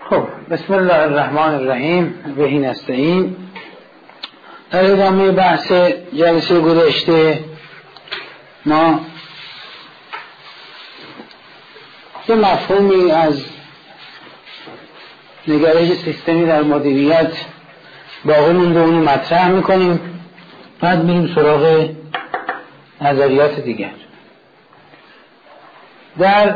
خب بسم الله الرحمن الرحیم. بهی نستعین. در ادامه بحث جلسه گذشته ما یه مفهومی از نگرش سیستمی در مدیریت باقی مونده، اونو مطرح میکنیم، بعد میریم سراغ نظریات دیگر. در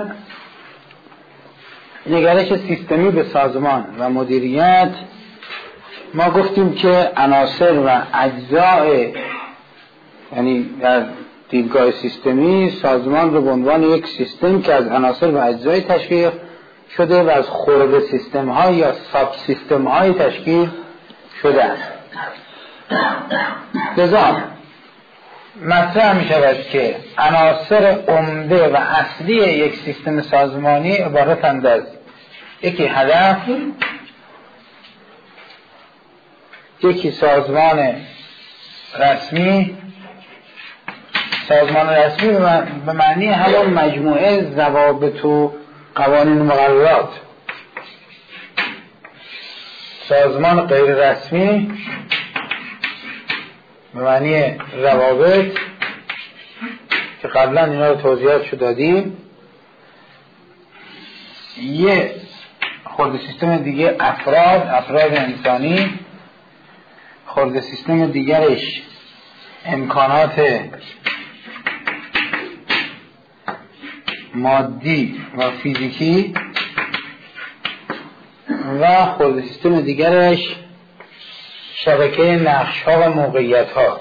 نگرش سیستمی به سازمان و مدیریت ما گفتیم که عناصر و اجزاء، یعنی در دیدگاه سیستمی سازمان رو به عنوان یک سیستم که از عناصر و اجزای تشکیل شده و از خرد سیستم ها یا ساب سیستم های تشکیل شده است. لذا مطرح می شود که عناصر عمده و اصلی یک سیستم سازمانی عبارتند از یکی هدف، یکی سازمان رسمی. سازمان رسمی به معنی همون مجموعه ضوابط و قوانین و مقررات. سازمان غیر رسمی به معنی روابط که قبلا اینا رو توضیحاتشو دادیم. یه خرد سیستم دیگه افراد انسانی. خرد سیستم دیگرش امکانات مادی و فیزیکی و خرد سیستم دیگرش شبکه نقش ها و موقعیت ها.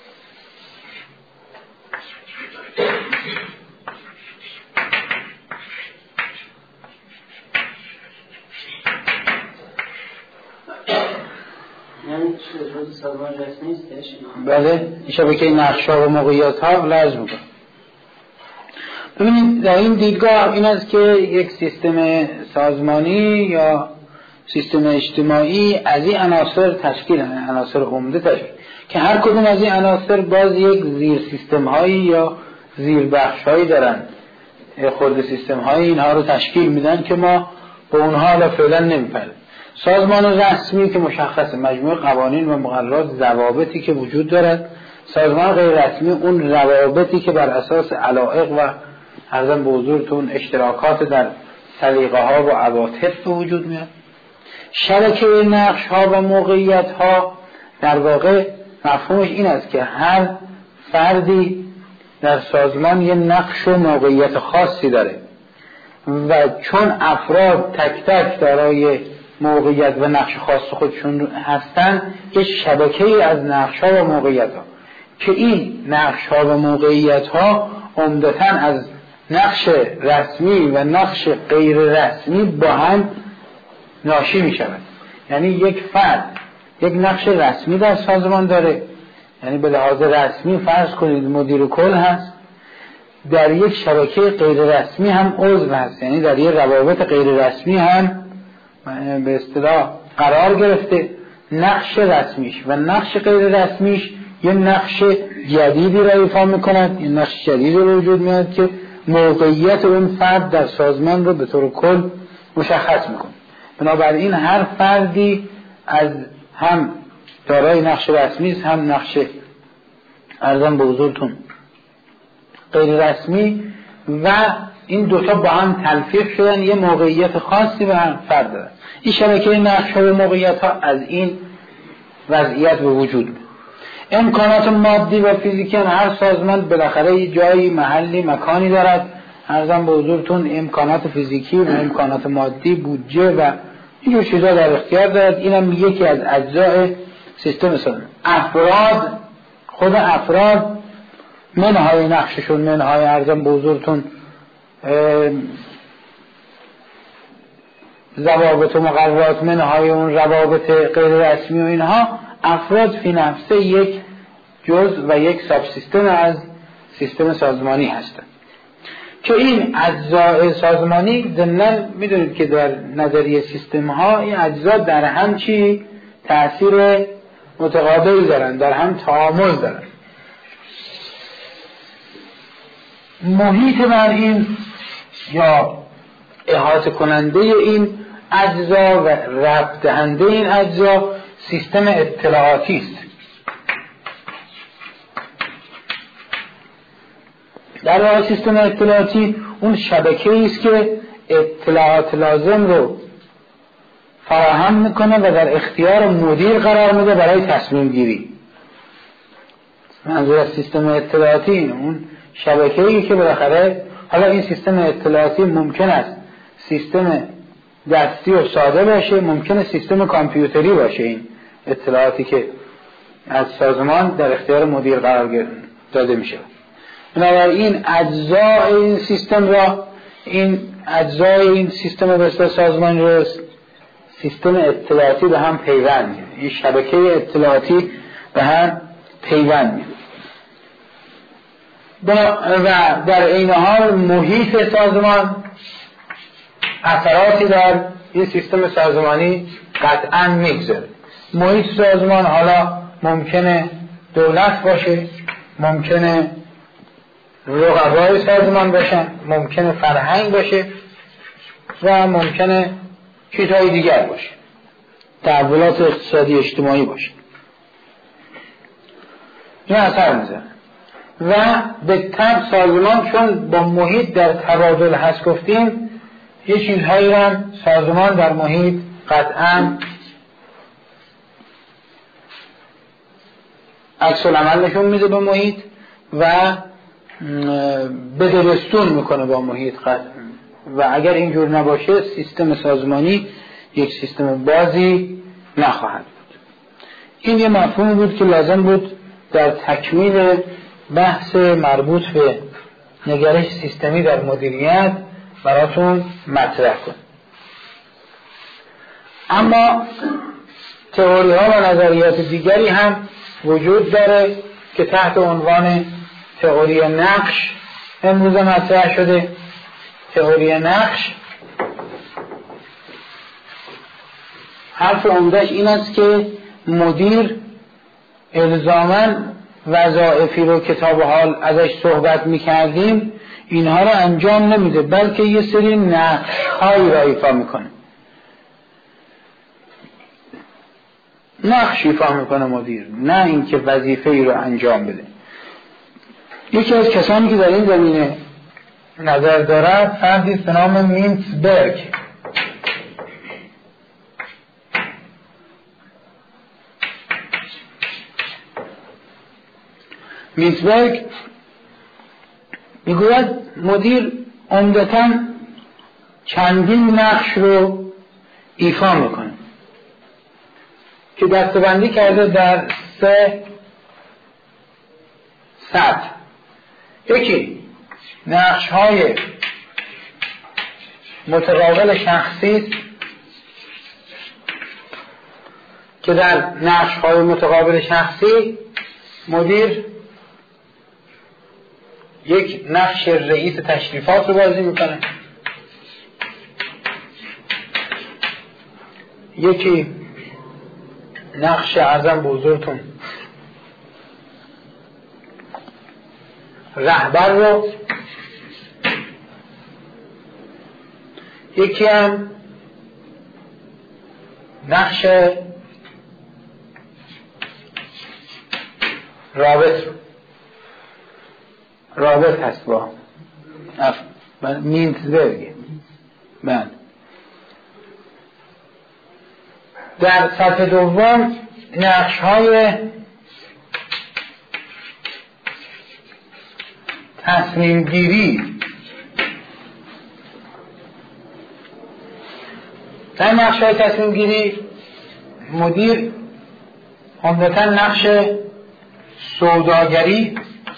بله، شبکه نقش ها و موقعیت ها لازم میکنه. ببینید در این دیدگاه این است که یک سیستم سازمانی یا سیستم اجتماعی از این عناصر تشکیل، عناصر عمده تشکیل، که هر کدوم از این عناصر باز یک زیر سیستم هایی یا زیر بخش هایی دارن، خرد سیستم هایی اینها رو تشکیل میدن که ما به اونها فعلا نمیپردازیم. سازمان رسمی که مشخصه، مجموعه قوانین و مقررات، ضوابطی که وجود دارد. سازمان غیر رسمی اون روابطی که بر اساس علایق و عرضم به حضورتون اشتراکات در سلیقه ها و عواطف به وجود میاد. شبکه نقش ها و موقعیت ها در واقع مفهومش این است که هر فردی در سازمان یه نقش و موقعیت خاصی داره و چون افراد تک تک دارای موقعیت و نقش خاص خودشون هستن، یه شبکه از نقش ها و موقعیت ها که این نقش ها و موقعیت ها عمدتاً از نقش رسمی و نقش غیر رسمی با هم ناشی می شود. یعنی یک فرد یک نقش رسمی در سازمان داره، یعنی به لحاظ رسمی فرض کنید مدیر کل هست، در یک شبکه غیر رسمی هم عضو هست، یعنی در یک روابط غیر رسمی هم به اصطلاح قرار گرفته. نقش رسمیش و نقش غیر رسمیش یه نقش جدیدی را ایفا میکند، یه نقش جدیدی رو وجود میاد که موقعیت اون فرد در سازمان رو به طور کل مشخص میکنه. بنابراین هر فردی از هم دارای نقش رسمی است، هم نقش عرضم به حضورتون غیر رسمی، و این دوتا با هم تلفیق شدن یه موقعیت خاصی به هم فرد دارن. این شبکه نقش ها و موقعیت ها از این وضعیت به وجود میاد. امکانات مادی و فیزیکی هم هر سازمان بالاخره یه جایی، محلی، مکانی دارد. عرضم به حضورتون امکانات فیزیکی و امکانات مادی، بودجه و اینجور چیزا در اختیار دارد. اینم یکی از اجزای سیستم سازمان. افراد، خود افراد منهای نقششون، منهای عرضم به حضورتون ضوابط و مقررات، منهای اون روابط غیر رسمی و اینها، افراد فی نفسه یک جزء و یک ساب سیستم از سیستم سازمانی هستند که این اجزای سازمانی ضمناً میدونید که در نظریه سیستم ها این اجزا در هم چی تأثیر متقابل دارن، در هم تعامل دارن. محیط بر این یا احاطه کننده این اجزا و ربط دهنده این اجزا سیستم اطلاعاتی است. در واقع سیستم اطلاعاتی اون شبکه‌ای است که اطلاعات لازم رو فراهم میکنه و در اختیار مدیر قرار میده برای تصمیم گیری. منظور از سیستم اطلاعاتی اون شبکه‌ای که بالاخره، حالا این سیستم اطلاعاتی ممکن است سیستم دستی و ساده باشه، ممکنه سیستم کامپیوتری باشه، این اطلاعاتی که از سازمان در اختیار مدیر قرار داده میشه. بنابراین اجزای این سیستم را، این اجزای این سیستم به اصطلاح سازمان رو سیستم اطلاعاتی به هم پیوند میده، این شبکه اطلاعاتی به هم پیوند میده و در این حال محیط سازمان اثراتی در این سیستم سازمانی قطعا میگذاره. محیط سازمان حالا ممکنه دولت باشه، ممکنه رقبای سازمان باشن، ممکنه فرهنگ باشه و ممکنه چیزهای دیگر باشه، تحولات اقتصادی اجتماعی باشه. این اثر میزنه و به طب سازمان چون با محیط در تبادل هست گفتیم، یه چیزهایی هم سازمان در محیط قطعا عکس العمل نشون میده به محیط و بدبستون میکنه با محیط قطعا. و اگر اینجور نباشه سیستم سازمانی یک سیستم بازی نخواهد بود. این یه مفهوم بود که لازم بود در تکمیل بحث مربوط به نگرش سیستمی در مدیریت براتون مطرح کنم. اما تئوری ها و نظریات دیگری هم وجود داره که تحت عنوان تئوری نقش امروز مطرح شده. تئوری نقش حرف عمده‌اش این است که مدیر الزاماً وظایفی رو که تا به حال ازش صحبت می‌کردیم اینها رو انجام نمیده، بلکه یه سری نقش‌هایی را ایفا میکنه. نقش ایفا میکنه مدیر، نه اینکه وظیفه‌ای رو انجام بده. یکی از کسانی که در این زمینه نظر دارد فردی به نام مینتزبرگ. مینتزبرگ میگوید مدیر عمدتاً چندین نقش رو ایفا میکنه که دسته‌بندی کرده در 3 سطح. یکی نقش‌های متقابل شخصی که در نقش‌های متقابل شخصی مدیر یک نقش رئیس تشریفات رو بازی میکنه، یکی نقش عرضم به حضورتون رهبر رو، یکی هم نقش رابط هست با مینتزبرگ. من در سطح دوم نقش های تصمیم گیری. در نقش های تصمیم گیری مدیر عمدتاً نقش سوداگری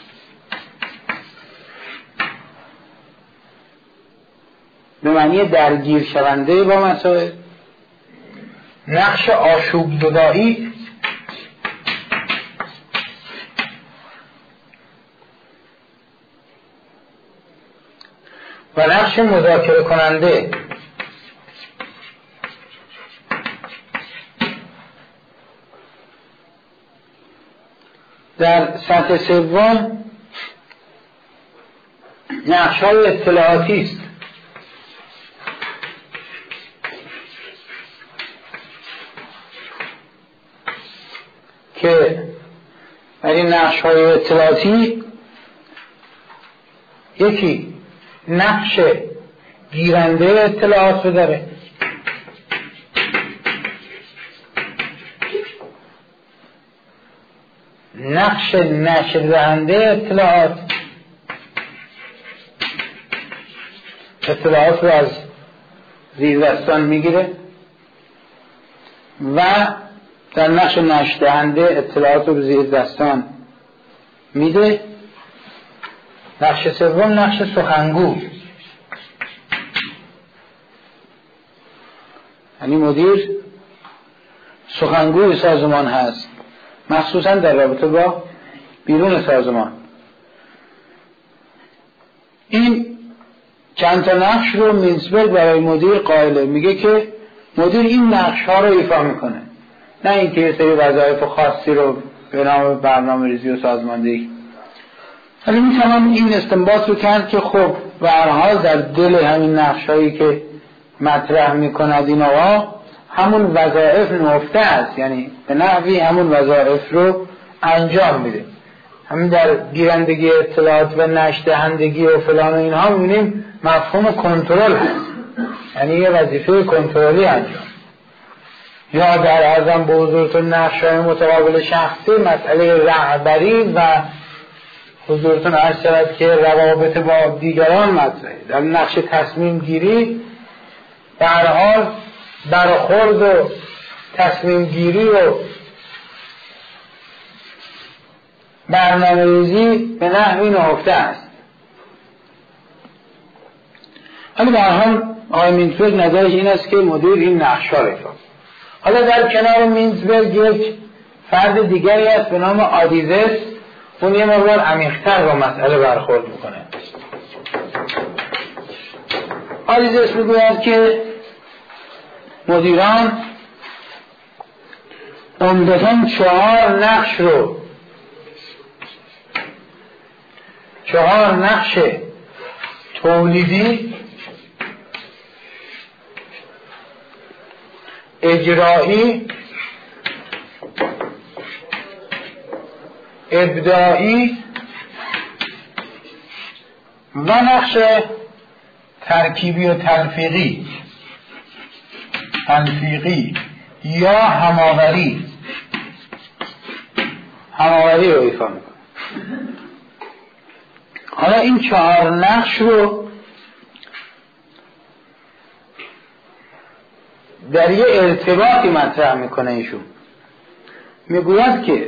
به معنی درگیر شونده با مسائل، نقش آشوب زدایی و نقش مذاکره کننده. در سطح سوم نقش های اطلاعاتی است که در این نقش‌های اطلاعاتی یکی نقش گیرنده اطلاعات رو داره، نقش نشر دهنده اطلاعات رو از زیردستان میگیره و در نقش نشر دهنده اطلاعات رو به زیردستان میده. نقش سوم نقش سخنگو، یعنی مدیر سخنگوی سازمان هست، مخصوصا در رابطه با بیرون سازمان. این چند تا نقش رو مینسبرگ برای مدیر قائله، میگه که مدیر این نقش ها رو ایفا میکنه، نه اینکه یه سری وظایف خاصی رو به نام برنامه‌ریزی و سازماندهی. ولی میتونم این استنباط رو کرد که خب به هر حال در دل همین نقش هایی که مطرح میکند این آقا همون وظایف نهفته است، یعنی به نحوی همون وظایف رو انجام میده. همین در گیرندگی اطلاعات و نشر دهندگی و فلان و اینها میبینیم مفهوم کنترل هست، یعنی یه وظیفه کنترلی انجام. یا در ارزم به حضورتون نقش‌های متقابل شخصی، مسئله رهبری و حضورتون عرض شود که روابط با دیگران مطرحه. در نقش تصمیم گیری به هر حال برخورد و تصمیم گیری و برنامه‌ریزی به نحوی نهفته است. ولی به هر حال آقای مینسبرگ نظرش این است که مدیر این نقش‌ها را ایفا. حالا در کنار مینسبرگ یک فرد دیگری است به نام آدیزس، اون یه مقدار عمیق‌تر با مسئله برخورد میکنه. آدیزس میگوید که مدیران عمدتاً 4 نقش تولیدی، اجرایی، ابداعی و نقش ترکیبی و تلفیقی یا هماوری رو ایفا میکنه. حالا این 4 نقش رو در یه ارتباطی مطرح میکنه ایشون. میگوید که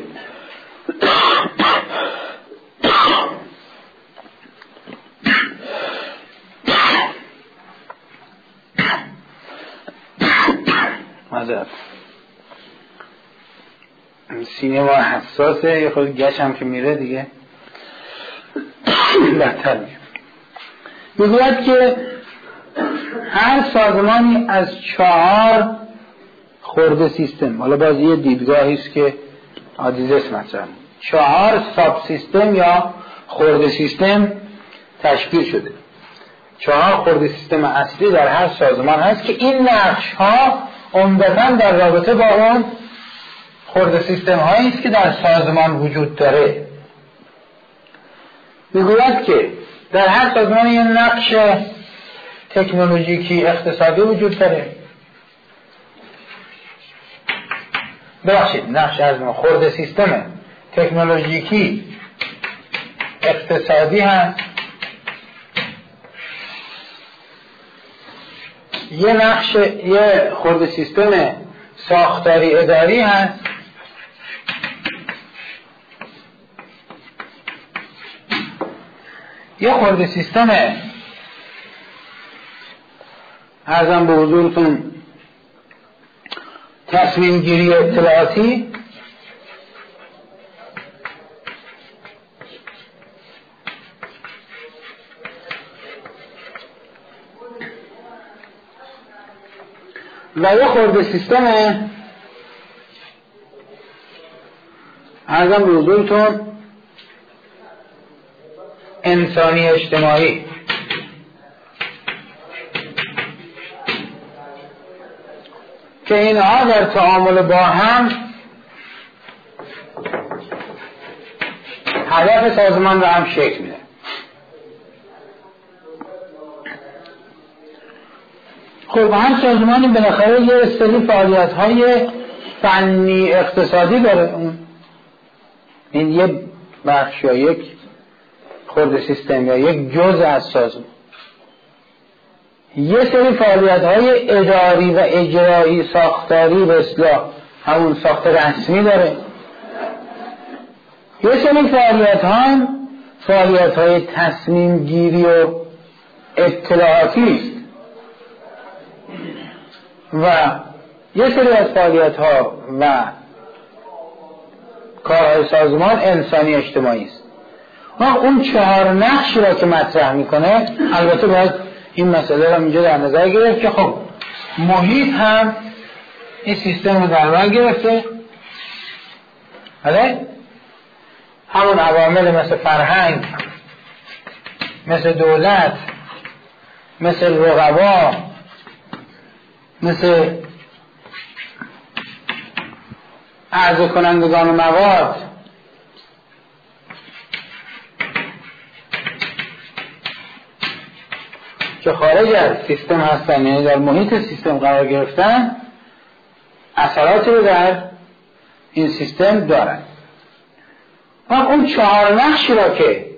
سینه ما حساسه، یه خود گشم که میره دیگه بهتر میشه. میگوید که هر سازمانی از 4 خرده سیستم، حالا باز یه دیدگاهی است که آدیزس مطرح، 4 ساب سیستم یا خرده سیستم تشکیل شده. 4 خرده سیستم اصلی در هر سازمان هست که این نقش ها عمدتاً در رابطه با اون خرده سیستم هایی است که در سازمان وجود داره. میگوید که در هر سازمان یه نقش تکنولوژیکی اقتصادی وجود داره. نقش از خرده سیستم تکنولوژیکی اقتصادی هست. یه خرده سیستم ساختاری اداری هست. یه خرده سیستم عرضم به حضورتون تصمیم گیری اطلاعاتی و یه خرده سیستم عرضم به حضورتون انسانی اجتماعی. که اینها در تعامل با هم هدف سازمان رو هم شکل میده. خب هر سازمانی بالاخره یه سری فعالیت‌های فنی اقتصادی داره. این یه بخش یا یک خرد سیستم یا یک جزء از سازمان. یه سری فعالیت‌های اداری و اجرایی ساختاری به اصطلاح همون ساخت رسمی داره. یه سری فعالیت‌های تصمیم گیری و اطلاعاتی است و یه سری از فعالیت‌ها و کارهای سازمان انسانی اجتماعی است. اون 4 نقشی را که مطرح میکنه، البته باید این مسئله را اینجا در نظر گرفت که خب محیط هم این سیستم رو در بر گرفته، همون عوامل مثل فرهنگ، مثل دولت، مثل رقبا، مثل عرضه کنندگان مواد، که خارج از سیستم هستن، یعنی در محیط سیستم قرار گرفتن، اثراتی رو در این سیستم دارن. و اون 4 نقشی را که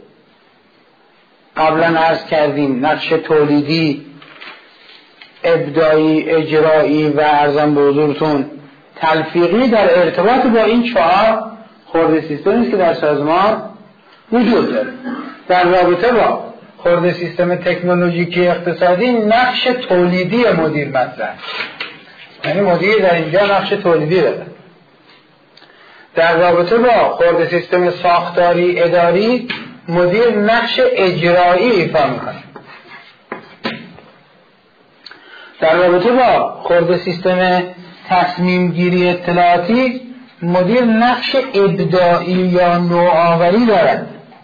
قبلا عرض کردیم، نقش تولیدی، ابداعی، اجرایی و ارزم به حضورتون تلفیقی، در ارتباط با این 4 خرد سیستمی است که در سازمان وجود داره. در رابطه با خرد سیستم تکنولوژیکی اقتصادی نقش تولیدی مدیر مطرح، یعنی مدیر در اینجا نقش تولیدی داره. در رابطه با خرد سیستم ساختاری اداری مدیر نقش اجرایی ایفا میکنه. در رابطه با خرد سیستم تصمیم گیری اطلاعاتی مدیر نقش ابداعی یا نوآوری دارد.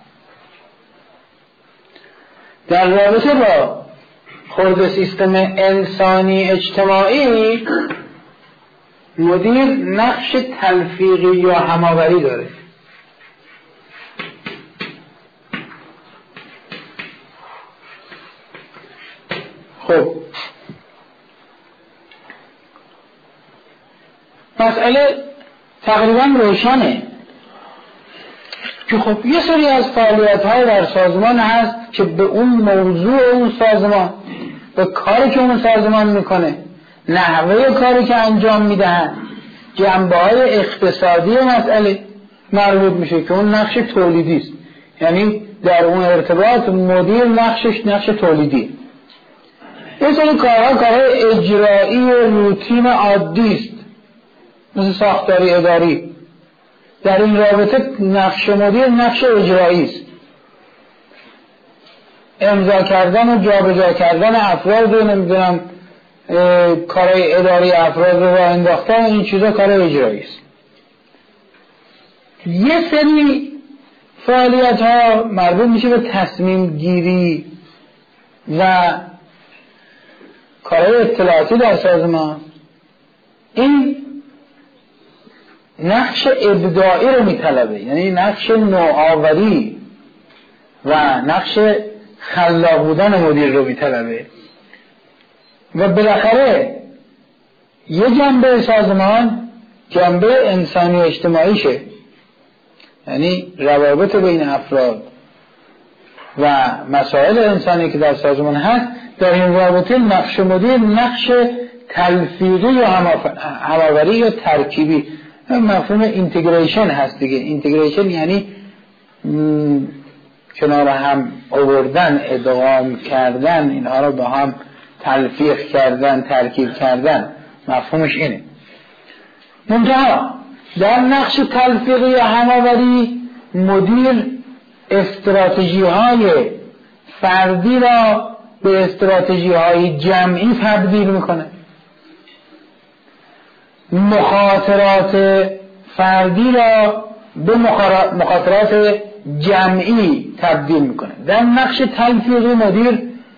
در رابطه با خرد سیستم انسانی اجتماعی مدیر نقش تلفیقی یا هماوری داره. خب مسئله تقریبا روشنه که خب یه سری از فعالیت‌های در سازمان هست که به اون موضوع اون سازمان، به کاری که اون سازمان میکنه، نحوه کاری که انجام میدهن، جنبه‌های اقتصادی مسئله مربوط میشه که اون نقش تولیدی است. یعنی در اون ارتباط مدیر نقشش نقش تولیدی. یه سری کارهای اجرایی روتین عادی است، مثل ساختاری اداری. در این رابطه نقش مدیر نقش اجرایی است. امضا کردن و جابجا کردن افراد رو، نمیدونم کارهای اداری افراد رو راه انداختن، این چیزا کار اجرایی است. یه سری فعالیت ها مربوط میشه به تصمیم گیری و کارهای اطلاعاتی در سازمان. این نقش ابداعی رو میطلبه، یعنی نقش نوآوری و نقش خلاق بودن مدیر رو میطلبه. و بالاخره یه جنبه سازمان جنبه انسانی اجتماعی شه، یعنی روابط بین افراد و مسائل انسانی که در سازمان هست. در این رابطه نقش مدیر نقش تلفیقی یا هماوری یا ترکیبی، مفهوم اینتگریشن هست دیگه. اینتگریشن یعنی کنار هم آوردن، ادغام کردن، اینها رو با هم تلفیق کردن، ترکیب کردن، مفهومش اینه. منتها در نقش تلفیقی یا هماوری مدیر استراتژی های فردی را به استراتژی های جمعی تبدیل میکنه، مخاطرات فردی را به مخاطرات جمعی تبدیل میکنه. در نقش تلفیقی مدیر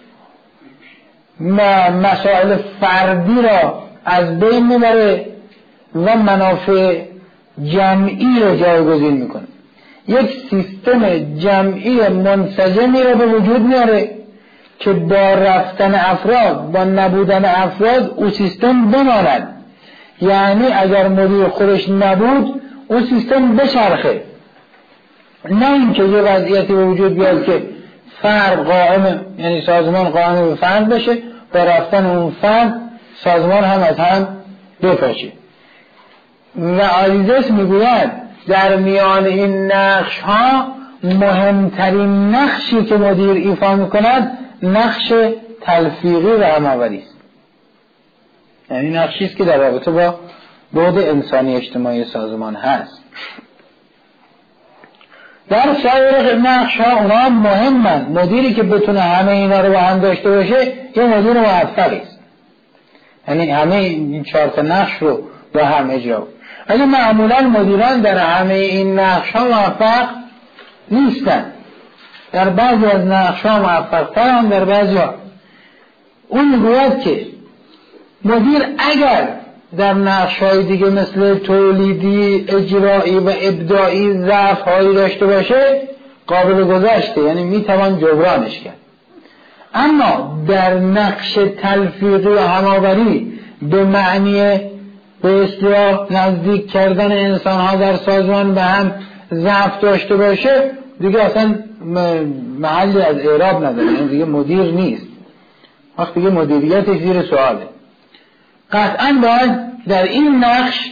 مسائل فردی را از بین میبره و منافع جمعی را جایگزین میکنه. یک سیستم جمعی منسجمی را به وجود میاره که با رفتن افراد، با نبودن افراد اون سیستم بماند. یعنی اگر مدیر خودش نبود اون سیستم بچرخه، نه اینکه یه وضعیتی به وجود بیاد که فرد قائم، یعنی سازمان قائم به فرد بشه، با رفتن اون فرد سازمان هم از هم بپاشه. و آلیزس میگوید در میان این نقش ها مهمترین نقشی که مدیر ایفا میکند نقش تلفیقی و هماوری است. یعنی نقشی است که در رابطه با بعد انسانی اجتماعی سازمان هست. در سایر نقش ها اونا مهمن. مدیری که بتونه همه اینا رو با هم داشته باشه یه مدیر موفقی است. یعنی همه این 4 نقش رو با هم اجرا کنه. ولی معمولا مدیران در همه این نقش ها موفق نیستن. در بعضی از نقش ها موفق ترن، در بعضی ها. اون میگوید که مدیر اگر در نقش های دیگه مثل تولیدی، اجرایی و ابداعی ضعف هایی داشته باشه قابل گذشته، یعنی میتوان جبرانش کرد. اما در نقش تلفیقی و هماوری به معنی به اصطلاح نزدیک کردن انسان ها در سازمان به هم ضعف داشته باشه دیگه اصلا محلی از اعراب نداره، یعنی دیگه مدیر نیست. وقتی دیگه مدیریتش زیر سواله. قطعا باید در این نقش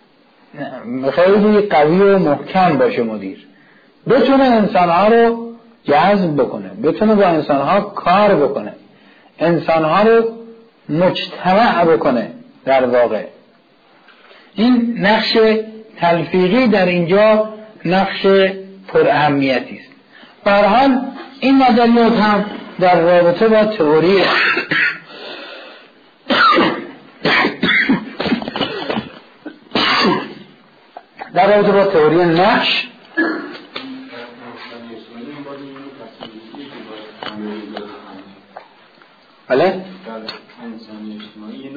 خیلی قوی و محکم باشه مدیر، بتونه انسانها رو جذب بکنه، بتونه با انسانها کار بکنه، انسانها رو مجتمع بکنه. در واقع این نقش تلفیقی در اینجا نقش پر اهمیتی است. به هر حال این نظریات هم در رابطه با تئوری در رابطه با تئوری نقش بله انسانی اجتماعی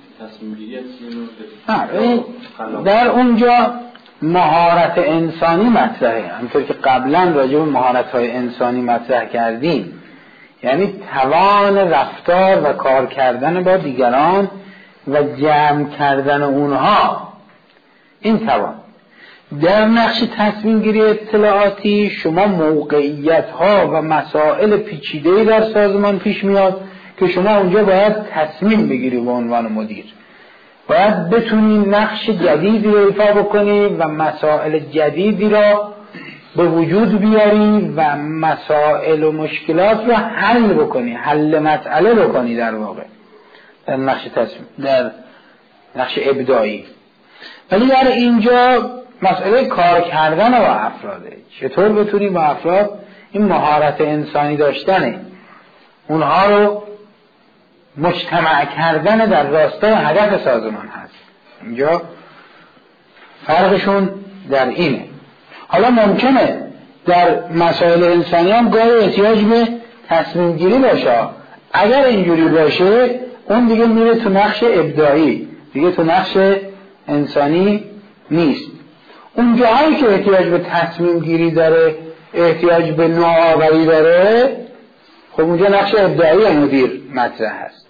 در اونجا مهارت انسانی مطرحه، همونطور که قبلا راجع به مهارت‌های انسانی مطرح کردیم، یعنی توان رفتار و کار کردن با دیگران و جمع کردن اونها. این توان در نقش تصمیم گیری اطلاعاتی شما موقعیت‌ها و مسائل پیچیده‌ای در سازمان پیش میاد که شما اونجا باید تصمیم بگیری به عنوان مدیر، باید بتونی نقش جدیدی رو ایفا بکنی و مسائل جدیدی را به وجود بیاری و مسائل و مشکلات رو حل بکنی، حل مسئله بکنی. در واقع در نقش تصمیم، در نقش ابداعی. ولی در اینجا مسئله کار کردن با افراده. چطور بتونی با افراد این مهارت انسانی داشتنه، اونها رو مجتمع کردن در راستای هدف سازمان هست. اینجا فرقشون در اینه. حالا ممکنه در مسائل انسانی هم گاهی احتیاج به تصمیم گیری باشه. اگر اینجوری باشه اون دیگه میره تو نقش ابداعی، دیگه تو نقش انسانی نیست. اون جاهایی که احتیاج به تصمیم گیری داره، احتیاج به نوآوری داره، خب اونجا نقش ابداعی مدیر مطرح هست.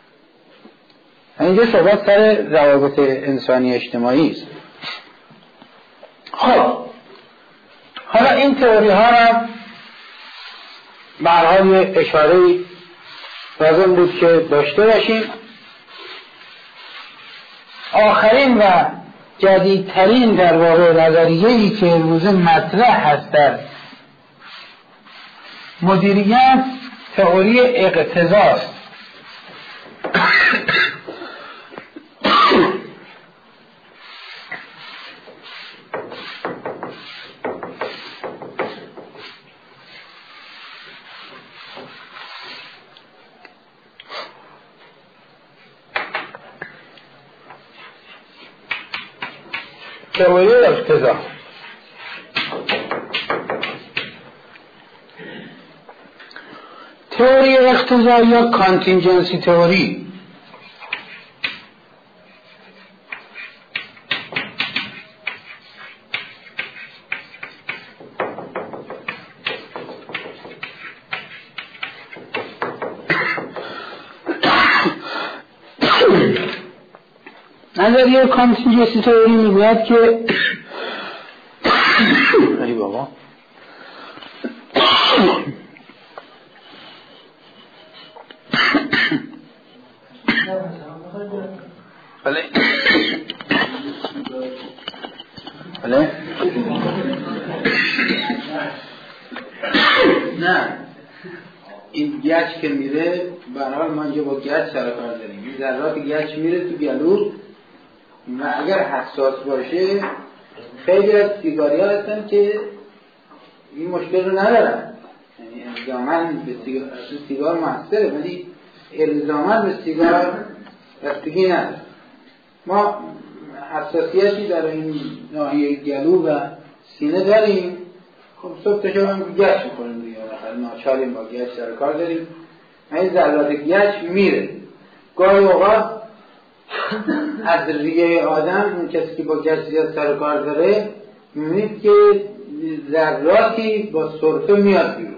اینجا صحبت سر روابط انسانی اجتماعی است. خب حالا این تئوری ها را به هر حال اشاره لازم بود که داشته باشیم. آخرین و جدیدترین در واقع نظریه‌ای که امروز مطرح هست در مدیریت تئوری اقتضاست. تئوری اقتضا تئوری اقتضا یا کانتینجنسی تئوری نظریه کانتینجنسی تئوری میگوید که ای بابا بله بله نه این گچ که میره به هر حال ما اینجا با گچ سر کار داریم. این ذرات گچ میره تو گلو و اگر حساس باشه خیلی از سیگاریا هستن که این مشکل رو ندارن، یعنی الزاماً به سیگار موثره ولی الزاماً به سیگار بستگی نداره. ما حساسیتی در این ناحیه گلو و سینه داریم. خب صبح تا شب هم گچ میکنیم دیگه، ناچاریم با گچ سر کار داریم. این ذرات گچ میره. گاهی اوقات از ریه آدم، اون کسی که با گچ زیاد سر کار داره، میبینید که ذراتی با سرفه میاد بیرون.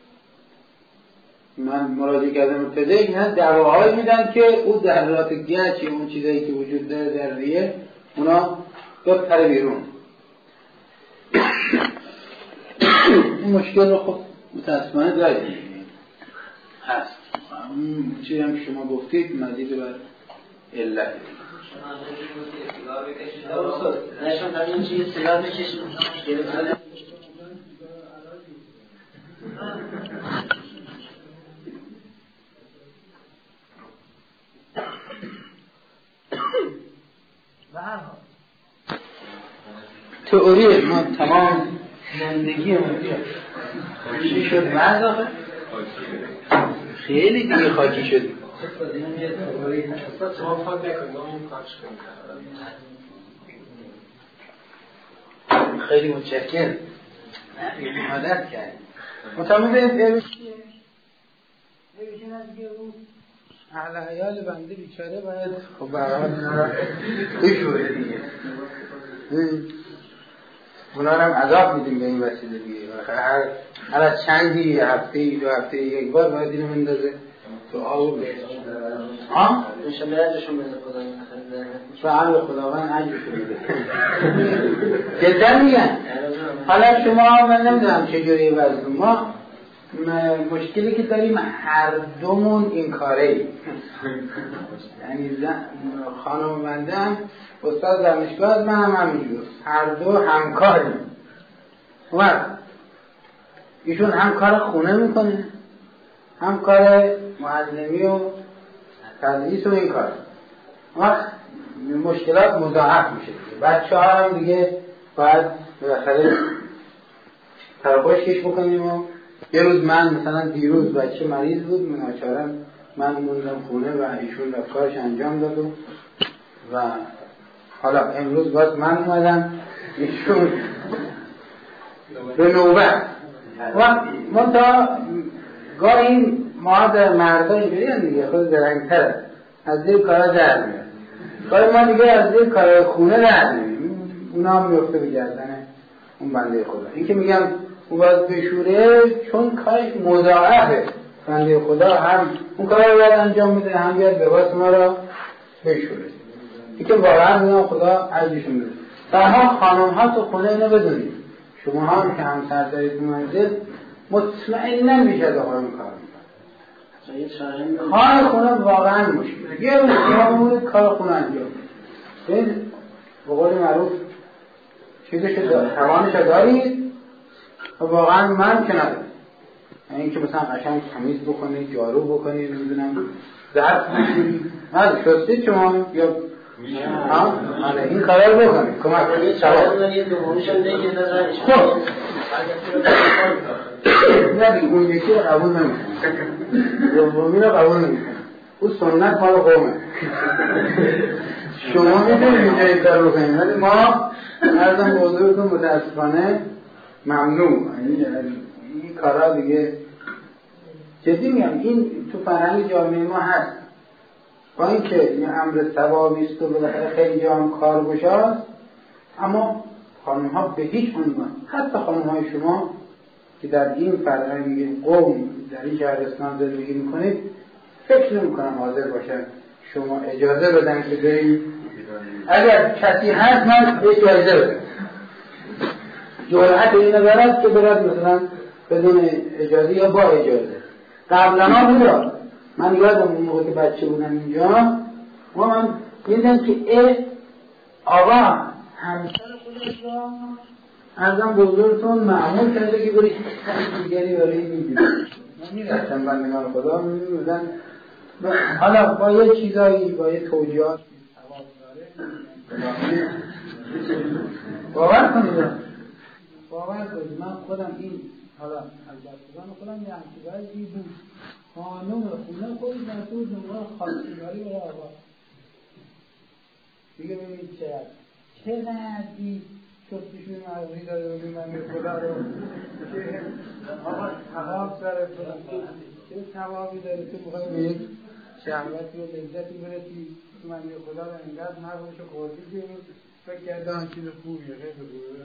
من مراجعه کردم ابتدایی اینا دواهایی میدن که اون ذرات گچ، اون چیزایی که وجود داره در ریه، اونا بپره بیرون. این مشکل رو خب متاسفانه داریم هست. اون چیزی هم که شما گفتید مزید بر علت نشون دادن این چیز سیگار بکشید گرفتن. تئوری ما تمام زندگی ما خاکی شد. بعد خیلی دیگه خاکی شد. خیلی متشکرم. مدد کرد. مطمئن نمیشه دیگه اون اهل عیال بنده بیچاره باید خب برای بشوره دیگه. اونا هم عذاب میدیم به این وسیله دیگه. هر از چندی هفته دو هفته یک بار باید اینو مندازه تو آب بشه. ها؟ میشه برادرشون بده خداوند فعال خداوند اجرشو بده. جدا میگن. حالا شما من نمیدونم چجوری وضع ما مشکلی که داریم هر دومون این کاره ایم. یعنی خانم بنده هم استاد دانشگاه من هم همینجور، هر دو همکاریم. ایشون هم کار خونه میکنه، هم کار معلمی و تدریس و این کار. وقت مشکلات مضاعف میشه. بچه ها هم دیگه باید بالاخره ترخوشکش بکنیم. و یه روز من مثلا دیروز بچه مریض بود، ناچارم من موندم خونه و ایشون رفت کارش انجام داد و حالا امروز باز من اومدم ایشون به نوبت. و من تا گاهی ما در مردا اینجوری هم دیگه خود درنگتره از این کارا در میاد. گاهی ما دیگه از این کارا خونه در میاد. اونا هم میفته به گردن اون بنده خدا. این که میگم اون باید بشوره چون کارش مضاعفه. بنده خدا هم اون کار رو باید انجام بده، هم بیاد به واسه ما رو بشوره. این که واقعا میگم خدا عزیزشون بده. تنها خانم ها تو خونه اینو بدونید، شما هم که همسر دارید تو منزل مطمئناً میشه آقایون کار میکنن. کار خونه واقعا مشکله. یه روز شما بمونید کار خونه انجام بدید. به قول معروف چیزش توانش دارید و واقعا من که ندارم. این که مثلا قشنگ تمیز بکنید، جارو بکنید، نمیدونم ظرف بشورید، نه شستید شما یا این کارا رو بکنید. کمک کنید. چهار دارید دومیش هم دیگه نذارید. خب نه اون یکی رو قبول نمیکنه، دومی رو قبول نمیکنه. اون سنت مال قومه. شما میتونید اینجا این کار رو کنید ولی ما ارزم حضورتون متاسفانه ممنوع. این کارا دیگه جدی میگم این تو فرهنگ جامعه ما هست. با اینکه این امر ثوابی است و بالاخره خیلی جا هم کارگشاست، اما خانم ها به هیچ عنوان، حتی خانم های شما که در این فرهنگ قوم در این شهرستان زندگی میکنید، فکر نمی کنم حاضر باشن شما اجازه بدن که برید اگر کسی هست من بهش جایزه بدم. جرأت اینو دارد که برد مثلا بدون اجازه یا با اجازه. قبلا بود. من یادم اون موقع که بچه بودم اینجا من دیدم که آقا همسر خودش را ازم بزرگتون معمول کرده که بری دیگری برای میگیره. من میرفتم بندگان خدا میبودن حالا با یه چیزایی با یه توجیهات ثواب داره باور کنید من خودم این حالا از دستگان خودم یه همچیزایی دیدم خانم خونه خودی مسئول نمونه خواستگاری برای آقا دیگه ببینید چقدر این شستشوی مغزی داره ببینید من خدا رو که آقا ثواب سر چه ثوابی داره تو بخوای به یک شهوتی و لذتی برسی تو من خدا رو انقدر مغزش رو خوردی که فکر کرده هم چیز خوبیه غیر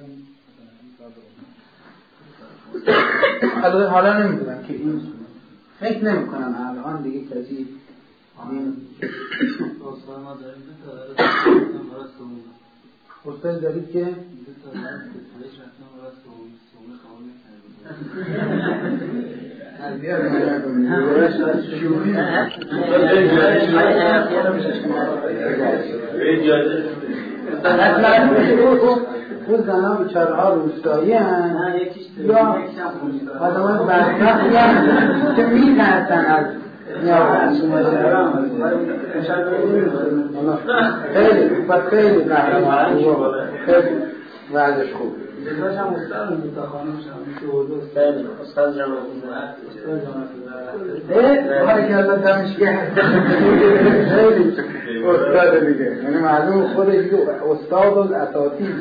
بگویم حالا نمیدونم که این فکر نمی کنم الان دیگه کسی این حسن دارید که اون زنها بیچاره‌ها روستایی هستند یا آدمای بدبختی هستند که می‌ترسن از خیلی قهرمان خیلی وضعش خوب ازدواج هم استاد متخانم شدم استاد جمعیت که الله دمش گرد خیلی استاد دیگه یعنی معلوم خودش استاد الاساطیر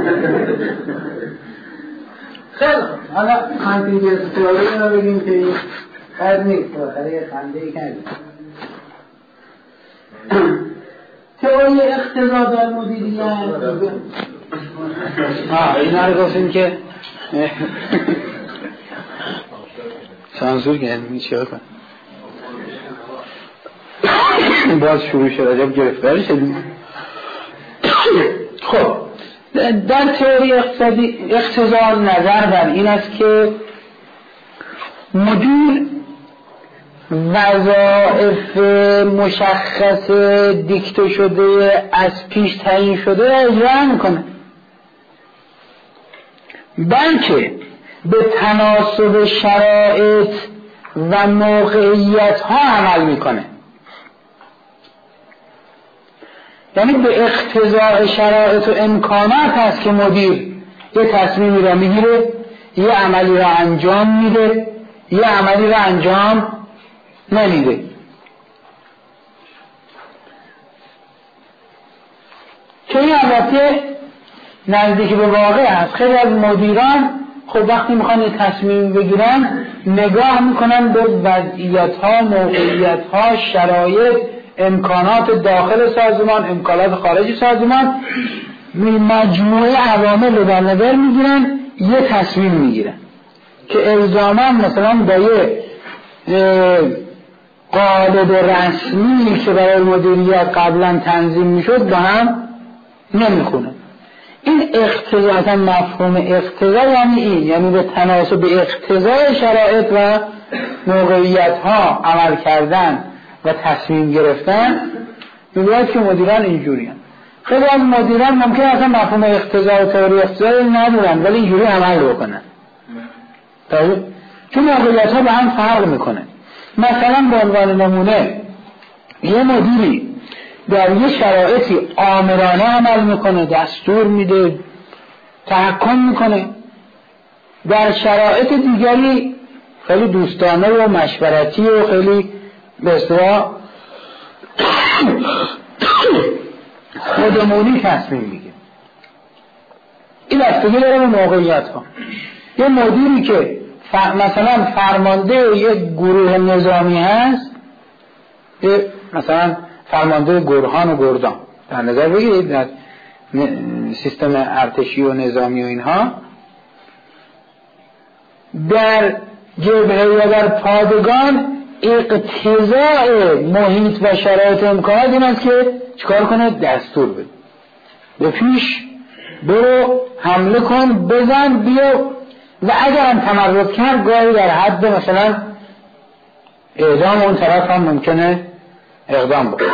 خیلی حالا کانتینجنسی رو بگیم که این قد نیست بالاخره یه خنده‌ای کردیم تئوری اقتضا در مدیریت اینا رو گفتیم که سانسور کردیم چه کنم باز شروع شد عجب گرفتاری شدیم خب در تئوری اقتضا نظر بر این است که مدیر وظایف مشخص دیکته شده از پیش تعیین شده اجرا میکنه بلکه به تناسب شرایط و موقعیت ها عمل میکنه یعنی به اقتضاء شرایط و امکانات هست که مدیر یه تصمیمی را میگیره یه عملی را انجام میده یه عملی را انجام نمیده که این البته نزدیک به واقع هست خیلی از مدیران خب وقتی میخوان یه تصمیم بگیرن نگاه میکنن به وضعیت ها موقعیت ها شرایط امکانات داخل سازمان امکانات خارج سازمان مجموعه عوامل رو در نظر میگیرن یه تصمیم میگیرن که الزاما مثلا با یه قالب رسمی که برای مدیریت قبلا تنظیم میشد با هم نمیخونه این اقتضا مفهوم اقتضا یعنی این یعنی به تناسب اقتضای شرایط و موقعیت ها عمل کردن و تصمیم گرفتن میگوید که مدیران اینجوری هستند خیلی از مدیران ممکن اصلا مفهوم اقتضا و تئوری اقتضا ندارن ولی اینجوری عمل بکنن چون موقعیت ها به هم فرق میکنه مثلا به عنوان نمونه یه مدیری در یه شرایطی آمرانه عمل میکنه دستور میده تحکم میکنه در شرایط دیگری خیلی دوستانه و مشورتی و خیلی به اصطلاح خودمونی تصمیم میگه این بستگی داره به موقعیت ها یه مدیری که مثلا فرمانده یک گروه نظامی هست مثلا فرمانده گرهان و گردان در نظر بگیرید در سیستم ارتشی و نظامی و اینها در جبهه یا در پادگان اقتضاء محیط و شرایط امکانات این است که چیکار کنه دستور بده به پیش برو، حمله کن، بزن، بیا. و اگر هم تمرد کرد گاهی در حد مثلا اعدام اون طرف هم ممکنه اقدام بکنه.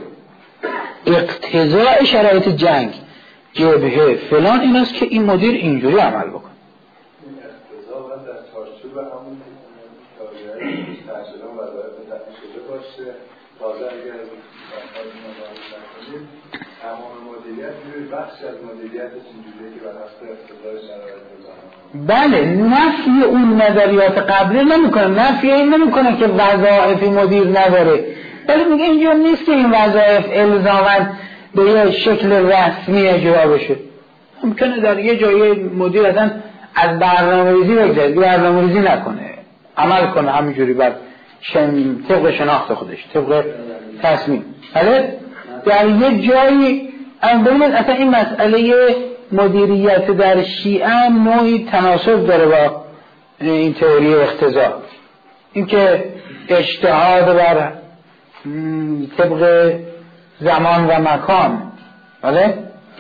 اقتضاء شرایط جنگ، جبهه فلان این است که این مدیر اینجوری عمل بکنه. این اقتضا باید در چارچوب همون تاریخی تحصیلان وظایف تحصیل شده باشه. تازه اگر نکنیم تمام مدیریت روی بخشی از مدیریتش اینجوریه که بر حسب اقتضای شرایط بزنه. بله، نفی اون نظریات قبلی نمیکنه، نفی این نمیکنه که وظایف مدیر نداره، ولی میگه اینجور نیست که این وظایف الزاماً به یه شکل رسمی اجرا بشه. ممکنه در یه جایی مدیر اصلا از برنامه‌ریزی بگذره، برنامه‌ریزی نکنه، عمل کنه همینجوری بر طبق شناخت خودش، طبق تصمیم. ولی در یه جایی ببینید اصلا این مسئله مدیریت در شیعه نوعی تناسب داره با این تئوری اقتضا، اینکه اجتهاد بر طبق زمان و مکان، بله،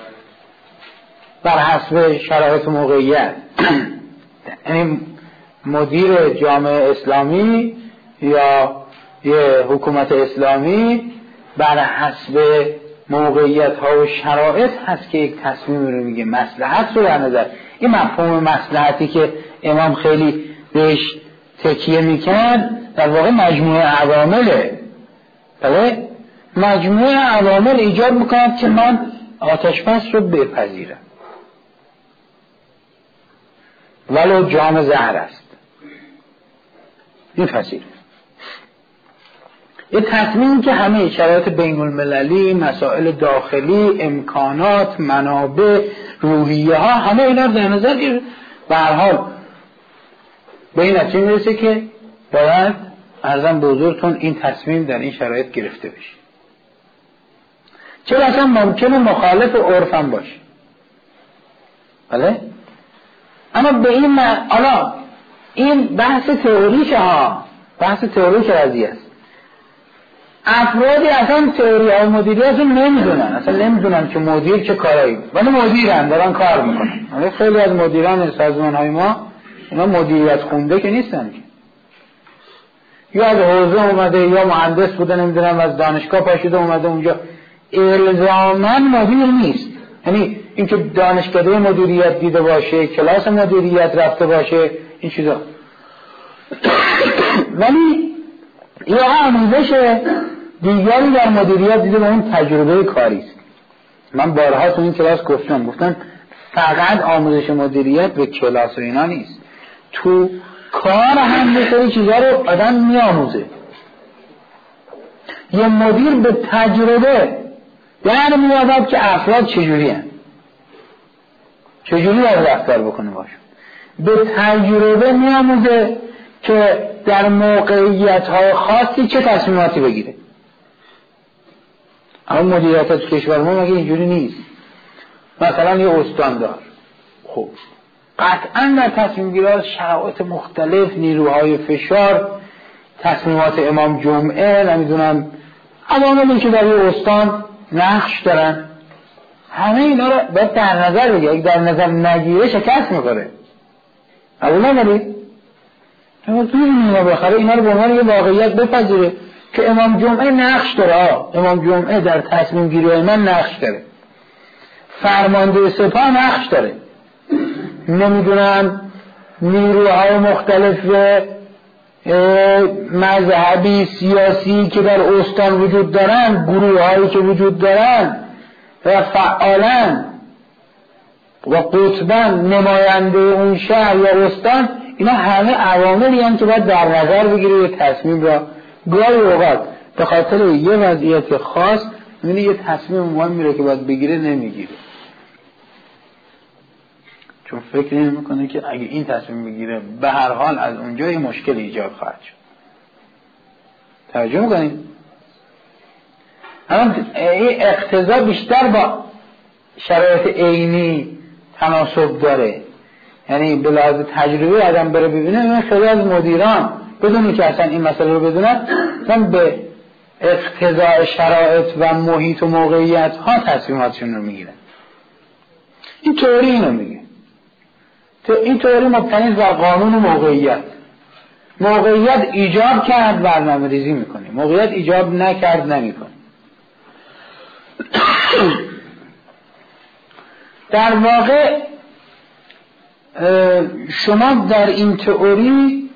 بر حسب شرایط موقعیت. یعنی مدیر جامعه اسلامی یا یه حکومت اسلامی بر حسب موقعیت ها و شرایط هست که یک تصمیم رو میگه، مصلحت رو در نظر. این مفهوم مصلحتی که امام خیلی بهش تکیه میکرد در واقع مجموعه عوامله، بله، مجموعه عوامل ایجاد میکند که من آتش‌بس رو بپذیرم ولو جام زهر است، این پذیره. یه تصمیم که همه شرایط بین المللی، مسائل داخلی، امکانات، منابع، روحیه ها، همه اینا در نظر گرفت. به هر حال به این نتیجه میرسه که باید عرضم به حضورتون این تصمیم در این شرایط گرفته بشه. چرا اصلا ممکنه مخالف عرف هم باشه، بله؟ اما به این حالا این بحث تئوریشه ها، بحث تئوریش قضیه است. افرادی اصلا تئوری های مدیریت رو نمیدونن، اصلا نمیدونن که مدیر چه کارایی، ولی مدیرن، دارن کار میکنن. خیلی از مدیران سازمان های ما اینا مدیریت خونده که نیستن، یا از حوزه اومده یا مهندس بوده، نمیدونم از دانشگاه پاشیده اومده اونجا، الزاماً مدیر نیست. یعنی اینکه دانشکده مدیریت دیده باشه، کلاس مدیریت رفته باشه، این چیزا ولی یا آموزش دیگری در مدیریت دیده با اون تجربه کاری است. من بارها تو این کلاس گفتم فقط آموزش مدیریت به کلاس و اینا نیست، تو کار هم به سری چیزا رو آدم میآموزه. یه مدیر به تجربه در میاد که افراد چجوری هستند، چجوری باید رفتار بکنه باشه، به تجربه میآموزه که در موقعیت‌های خاصی چه تصمیماتی بگیره. اما مدیریت تو کشور ما مگه اینجوری نیست؟ مثلا یه استاندار، خب قطعا در تصمیم گیری شرایط مختلف، نیروهای فشار، تصمیمات امام جمعه، نمیدونم عواملی که در یه استان نقش دارن، همه اینا رو باید در نظر بگیره. اگه در نظر نگیره شکست میکنه. قبول ندارید؟ اما توی اینا بخره اینا رو به عنوان یه واقعیت بپذیره که امام جمعه نقش داره. امام جمعه در تصمیم گیری من نقش داره، فرمانده سپاه نقش داره، نمیدونم نیروهای مختلف مذهبی سیاسی که در استان وجود دارن، گروه هایی که وجود دارن و فعالن و قطبن نماینده اون شهر یا استان، اینا همه عواملی هستند که باید در نظر بگیره تصمیم را. گاهی اوقات به خاطر یه وضعیت خاص یه تصمیم مهم میره که باید بگیره نمیگیره، چون فکر نمیکنه که اگه این تصمیم بگیره به هر حال از اونجا یه مشکل ایجاد خواهد شد. توجه میکنید؟ اما این اقتضا بیشتر با شرایط عینی تناسب داره. یعنی به لحاظ تجربه آدم بره ببینه، خیلی از مدیران بدونی که اصلا این مسئله رو بدونن، اصلا به اقتضاء شرایط و محیط و موقعیت ها تصمیماتشون رو میگیرن. این تئوری اینو میگه. این تئوری مبتنی بر قانون موقعیت. موقعیت ایجاب کرد برنامه ریزی میکنه، موقعیت ایجاب نکرد نمیکنه. در واقع شما در این تئوری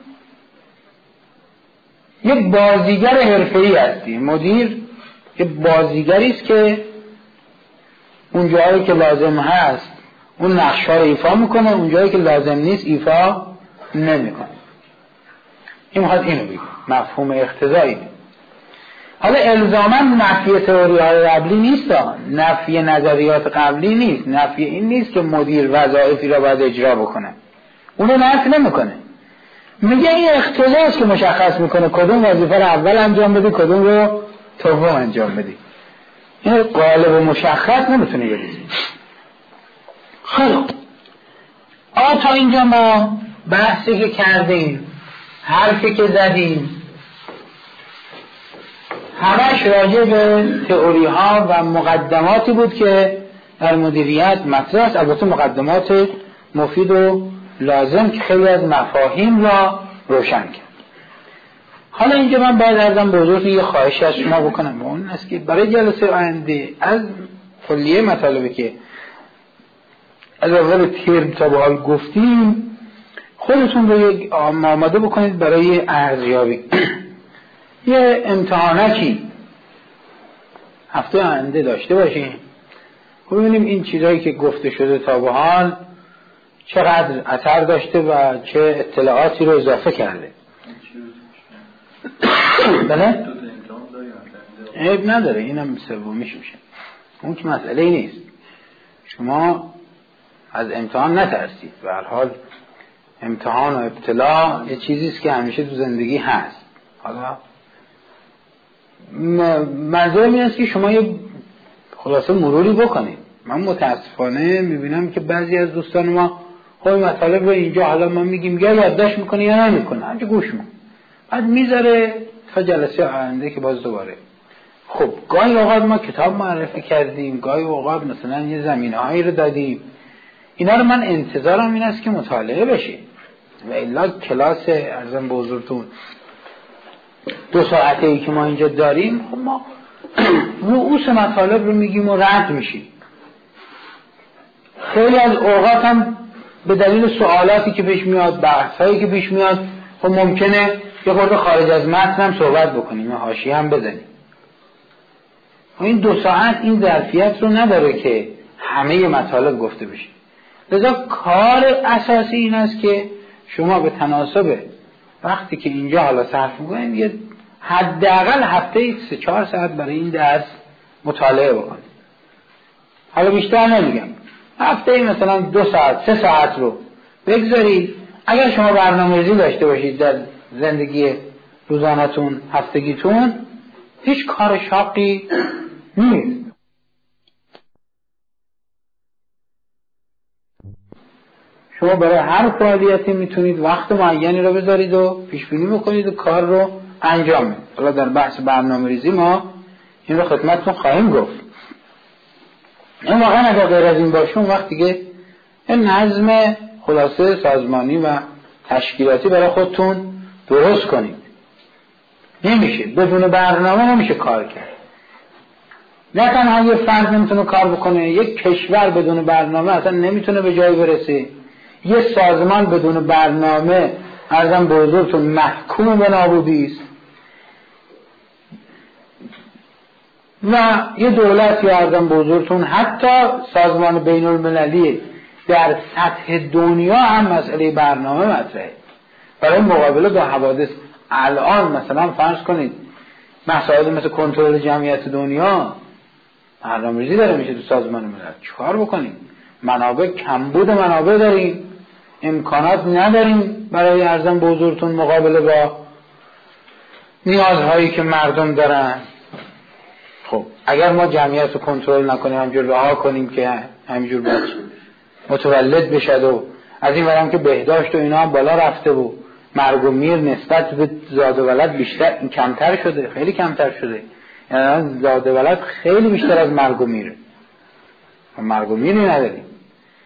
یک بازیگر حرفه‌ای هستی. مدیر یک بازیگری است که اون جایی که لازم هست اون نقش‌ها رو ایفا میکنه، اون جایی که لازم نیست ایفا نمیکنه. این میخواد اینو بگه، مفهوم اقتضایی. حالا الزاما نفی تئوری‌های قبلی نیست، نفی نظریات قبلی نیست، نفی این نیست که مدیر وظایفی را باید اجرا بکنه، اونو نفی نمیکنه. میگه این اقتضاست که مشخص میکنه کدوم وظیفه رو اول انجام بدی، کدوم رو دوم انجام بدی. این قالب و مشخص نمیتونه بریزی. خیلی تا اینجا ما بحثی که کردیم، حرفی که زدیم، همش راجع به تئوری ها و مقدماتی بود که در مدیریت مطرح است. البته مقدمات مفید و لازم که خیلی از مفاهیم را روشن کرد. حالا اینجا من باید ازم به حضورتون یه خواهش از شما بکنم، اون است که برای جلسه آینده از کلیه مطالبی که از اول ترم تا به حال گفتیم خودتون رو یک آماده بکنید برای ارزیابی. یه امتحانکی هفته آینده داشته باشیم، ببینیم این چیزایی که گفته شده تا به حال چقدر اثر داشته و چه اطلاعاتی رو اضافه کرده. بله؟ عیب نداره، اینم سومیش میشه، اون که مسئله ای نیست. شما از امتحان نترسید، به هر حال امتحان و ابتلا یه چیزیست که همیشه تو زندگی هست. حالا منظورم این است که شما یه خلاصه مروری بکنید. من متاسفانه میبینم که بعضی از دوستان ما خب مطالب رو اینجا حالا ما میگیم یا یادداشت میکنه یا نمیکنه، همینجا گوش میکنه، بعد میذاره تا جلسه آینده که باز دوباره. خب گاهی اوقات ما کتاب معرفی کردیم، گاهی اوقات مثلا یه زمینه‌هایی رو دادیم، اینا رو من انتظارم این است که مطالعه بشه. و الا کلاس ارزم به حضورتون 2 ساعته‌ای که ما اینجا داریم، خب ما رؤوس مطالب رو میگیم و رد میشیم. خیلی از اوقات هم به دلیل سوالاتی که پیش میاد، بحثایی که پیش میاد، خب ممکنه یه خورده خارج از متن هم صحبت بکنیم یا حاشیه هم بزنیم. این 2 ساعت این ظرفیت رو نداره که همه مطالب گفته بشه. لذا کار اساسی این است که شما به تناسب وقتی که اینجا حالا صرف می‌کنید یه حداقل هفته 3-4 ساعت برای این درس مطالعه بکنید. حالا بیشتر نمیگم، هفته مثلا 2 ساعت 3 ساعت رو بگذارید. اگر شما برنامه‌ریزی داشته باشید در زندگی روزانه‌تون، هفتگیتون، هیچ کار شاقی نیست. شما برای هر فعالیتی میتونید وقت معینی رو بذارید و پیش بینی بکنید و کار رو انجام بدید. حالا در بحث برنامه‌ریزی ما این رو خدمتتون خواهیم گفت. این واقعا اگر غیر از این باشه اون وقت دیگه این نظم خلاصه سازمانی و تشکیلاتی برای خودتون درست کنید. نمیشه، بدون برنامه نمیشه کار کرد. نه تنها یه فرد نمیتونه کار بکنه، یک کشور بدون برنامه اصلا نمیتونه به جایی برسه. یه سازمان بدون برنامه ارزم به حضورتون محکوم به نابودی است. و یه دولت یا ارزم به حضورتون حتی سازمان بین المللی در سطح دنیا هم مسئله برنامه مطرحه برای مقابله با حوادث. الان مثلا فرض کنید مسائل مثل کنترل جمعیت دنیا برنامه‌ریزی داره میشه تو سازمان ملل. چیکار بکنیم؟ منابع، کمبود منابع داریم، امکانات نداریم برای ارزم به حضورتون مقابله با نیازهایی که مردم دارن. خب اگر ما جمعیت رو کنترل نکنیم، همینجور رها کنیم که همینجور بچه متولد بشد و از این ورم که بهداشت و اینا هم بالا رفته و مرگ و میر نسبت به زاد و ولد بیشتر کمتر شده، خیلی کمتر شده. یعنی زاد و ولد خیلی بیشتر از مرگ و میره، مرگ و میری نداریم.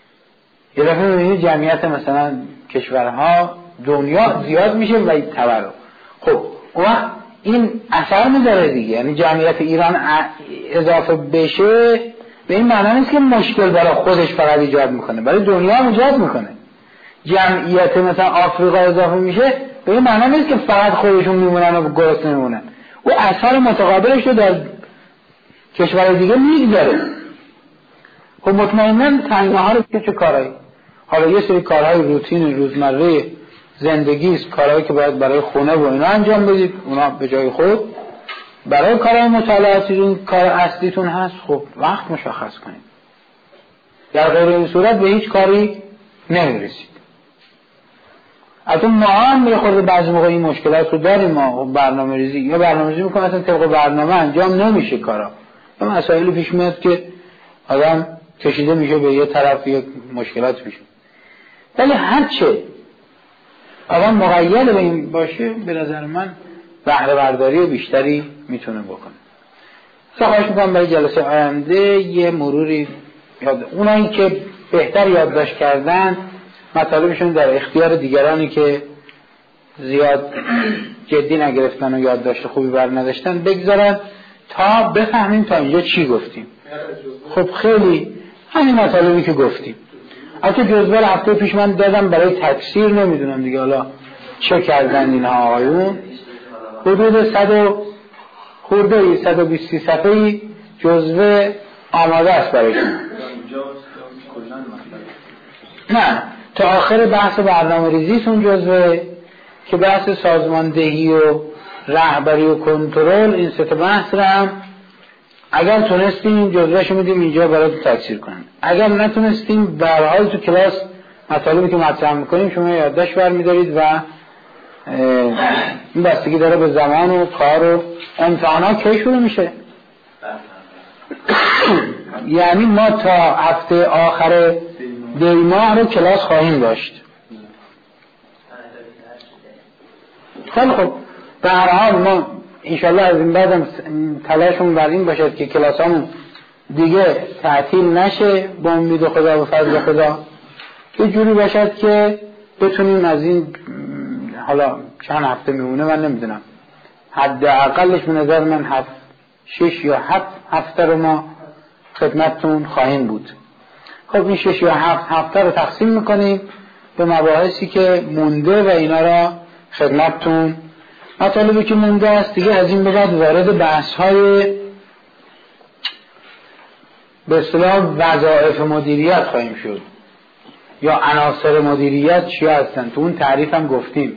یه دفعه می‌بینید جمعیت مثلا کشورها دنیا زیاد میشه و تورم. خب اون این اثر میذاره دیگه، یعنی جمعیت ایران اضافه بشه به این معنی نیست که مشکل برای خودش فقط ایجاد میکنه، برای دنیا هم ایجاد میکنه. جمعیت مثلا آفریقا اضافه میشه به این معنی نیست که فقط خودشون میمونن و گرسنه میمونن، او اثر متقابلش رو در کشور دیگه میگذاره. خب مطمئناً تنگناها رو چه کارهایی؟ حالا یه سری کارهای روتین روزمره زندگی است، کارهایی که باید برای خونه و اینا انجام بدید، اونا به جای خود. برای کارهای مطالعاتیتون کار اصلیتون هست، خب وقت مشخص کنید. در غیر این صورت به هیچ کاری نمیرسید. البته ما هم یه خورده بعضی موقع این مشکلات رو داریم، ما برنامه‌ریزی یا برنامه‌ریزی می‌کنیم اصلا طبق برنامه انجام نمیشه کارا. اما مسائلی پیش میاد که آدم کشیده میشه به یه طرف، یک مشکلات پیش میاد. ولی هرچه آدم مقید به این باشه به نظر من بهره برداری بیشتری میتونه بکنه. خواهش میکنم برای جلسه آینده یه مروری اونایی که بهتر یادداشت کردن مطالبشون در اختیار دیگرانی که زیاد جدی نگرفتن و یادداشت خوبی بر نداشتن بگذارن تا بفهمیم تا اینجا چی گفتیم. خب خیلی همین مطالبی که گفتیم. البته جزوه هفته پیش من دادم برای تکثیر، نمیدونم دیگه حالا چه کردن اینها آقایون. حدود 100 خورده 120 صفحه‌ای جزوه آماده است برایشون. نه تا آخر بحث برنامه ریزیتون جزوه که بحث سازماندهی و رهبری و کنترل، این سه تا بحث رو هم اگر تونستیم جزوهشو میدیم اینجا برای تکثیر کنن. اگر نتونستیم به هر حال تو کلاس مطالبی که مطرح میکنیم شما یادداشت برمی‌دارید و این بستگی داره به زمان و کار و امتحانات کی شروع میشه. یعنی ما تا هفته آخر دی ماه رو کلاس خواهیم داشت. خیلی خب به هر حال ما انشالله از این بعدم تلاشمون بر این باشد که کلاسامون دیگه تعطیل نشه با امید خدا و فضل خدا، یه جوری باشد که بتونیم از این حالا چند هفته میمونه من نمیدونم، حداقلش به نظر من 6 یا 7 هفته رو ما خدمتتون خواهیم بود. خب این 6 یا 7 هفته رو تقسیم میکنیم به مباحثی که مونده و اینا را خدمتتون مطالبی که مونده است دیگه از این به بعد وارد بحث‌های به اصطلاح وظایف مدیریت خواهیم شد یا عناصر مدیریت چی هستن. تو اون تعریف هم گفتیم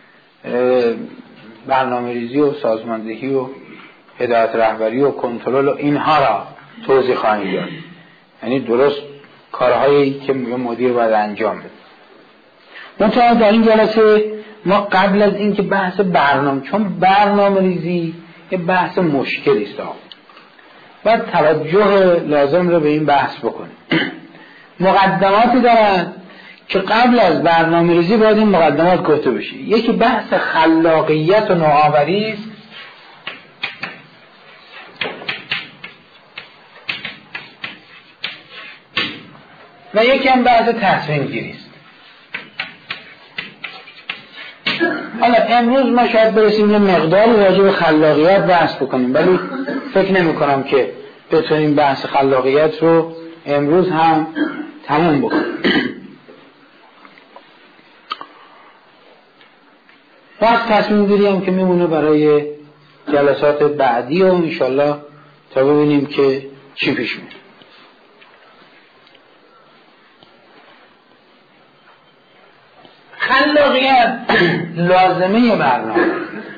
برنامه‌ریزی و سازماندهی و هدایت رهبری و کنترل و اینها را توضیح خواهیم داد، یعنی درست کارهایی که مدیر باید انجام بده. منتها در این جلسه ما قبل از این که بحث چون برنامه‌ریزی یه بحث مشکلی است، باید توجه لازم رو به این بحث بکنیم. مقدماتی دارن که قبل از برنامه‌ریزی باید این مقدمات گفته بشه. یکی بحث خلاقیت و نوآوری است، و یکی هم بحث تصمیم گیری است. حالا امروز ما شاید برسیم یه مقدار راجع به خلاقیت بحث بکنیم، ولی فکر نمی کنم که بتونیم بحث خلاقیت رو امروز هم تموم بکنیم. بحث تصمیم گیری هم که میمونه برای جلسات بعدی و انشالله تا ببینیم که چی پیش میاد. خلاقیت لازمه برنامه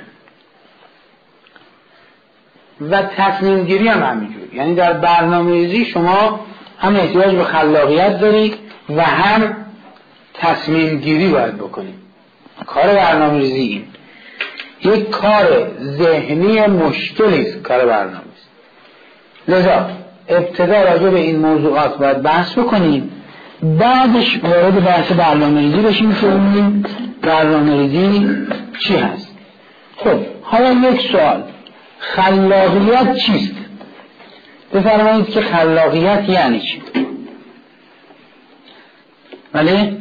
و تصمیم گیری هم همینجور. یعنی در برنامه‌ریزی شما هم احتیاج به خلاقیت دارید و هم تصمیم گیری باید بکنید. کار برنامه‌ریزی این یک کار ذهنی مشکلی است، کار برنامه‌ریزی. لذا ابتدا راجع به این موضوعات باید بحث بکنیم، بعدش وارد بحث برنامه‌ریزی بشیم که ببینیم برنامه‌ریزی چی هست. خب حالا یک سوال، خلاقیت چیست؟ بفرمایید که خلاقیت یعنی چی؟ ولی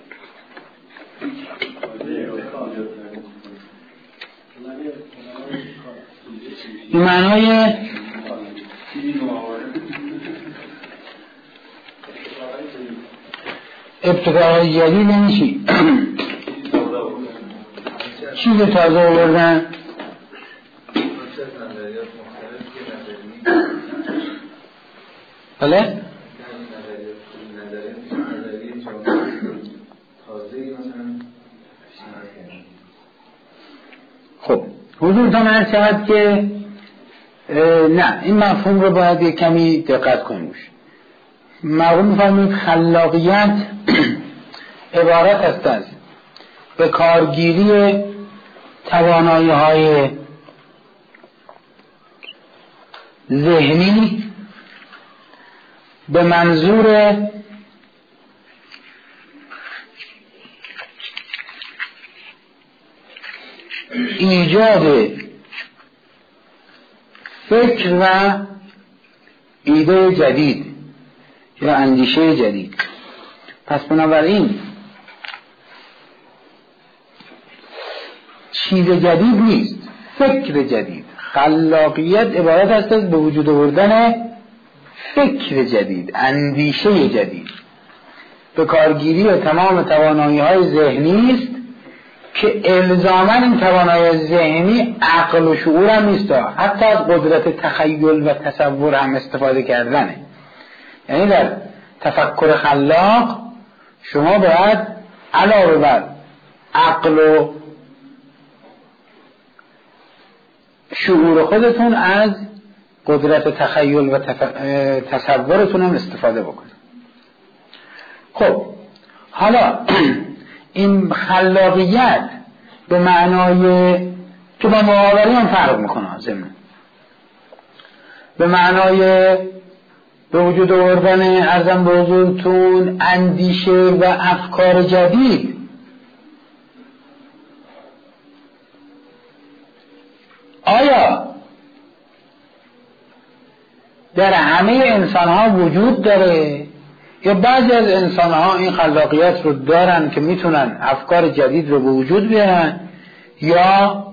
این معنای ابتداعی جدید یعنی چی؟ چیز تازه آوردن؟ بله؟ خب حضورتان عرض شود که نه، این مفهوم رو باید یک کمی دقت کنیم. مرحوم می‌فرمایید خلاقیت عبارت است از به کارگیری توانایی‌های ذهنی به منظور ایجاد فکر و ایده جدید یا اندیشه جدید. پس بنابراین چیز جدید نیست، فکر جدید. خلاقیت عبارت است از به وجود آوردن فکر جدید، اندیشه جدید، به کارگیری تمام توانایی‌های ذهنی است که الزاماً این توانایی ذهنی عقل و شعور هم نیست، حتی از قدرت تخیل و تصور هم استفاده کردنه. یعنی در تفکر خلاق شما باید علاوه بر عقل و شعور خودتون از قدرت تخیل و تصورتون هم استفاده بکنید. خب حالا این خلاقیت به معنای که با نوآوری هم فرق میکنه، ضمن به معنای به وجود آوردن ارزم به حضورتون اندیشه و افکار جدید آیا در همه انسان ها وجود داره یا بعضی از انسان ها این خلاقیت رو دارن که میتونن افکار جدید رو به وجود بیارن یا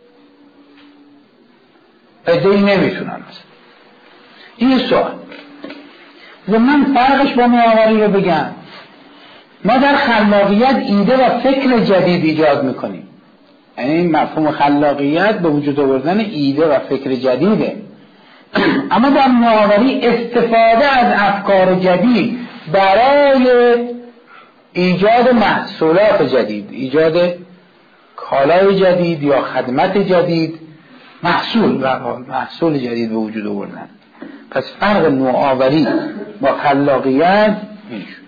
عده‌ای نمیتونن؟ این سوال. و من فرقش با نوآوری رو بگم. ما در خلاقیت ایده و فکر جدید ایجاد میکنیم، یعنی مفهوم خلاقیت به وجود آوردن ایده و فکر جدیده. اما در نوآوری استفاده از افکار جدید برای ایجاد محصولات جدید، ایجاد کالای جدید یا خدمت جدید، محصول جدید به وجود آوردن. پس فرق نوآوری با خلاقیت این شد.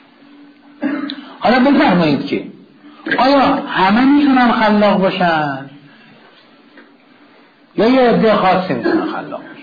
حالا بفرمایید که آیا همه میتونن خلاق باشن یا یه عده خاصی میتونن خلاق باشن؟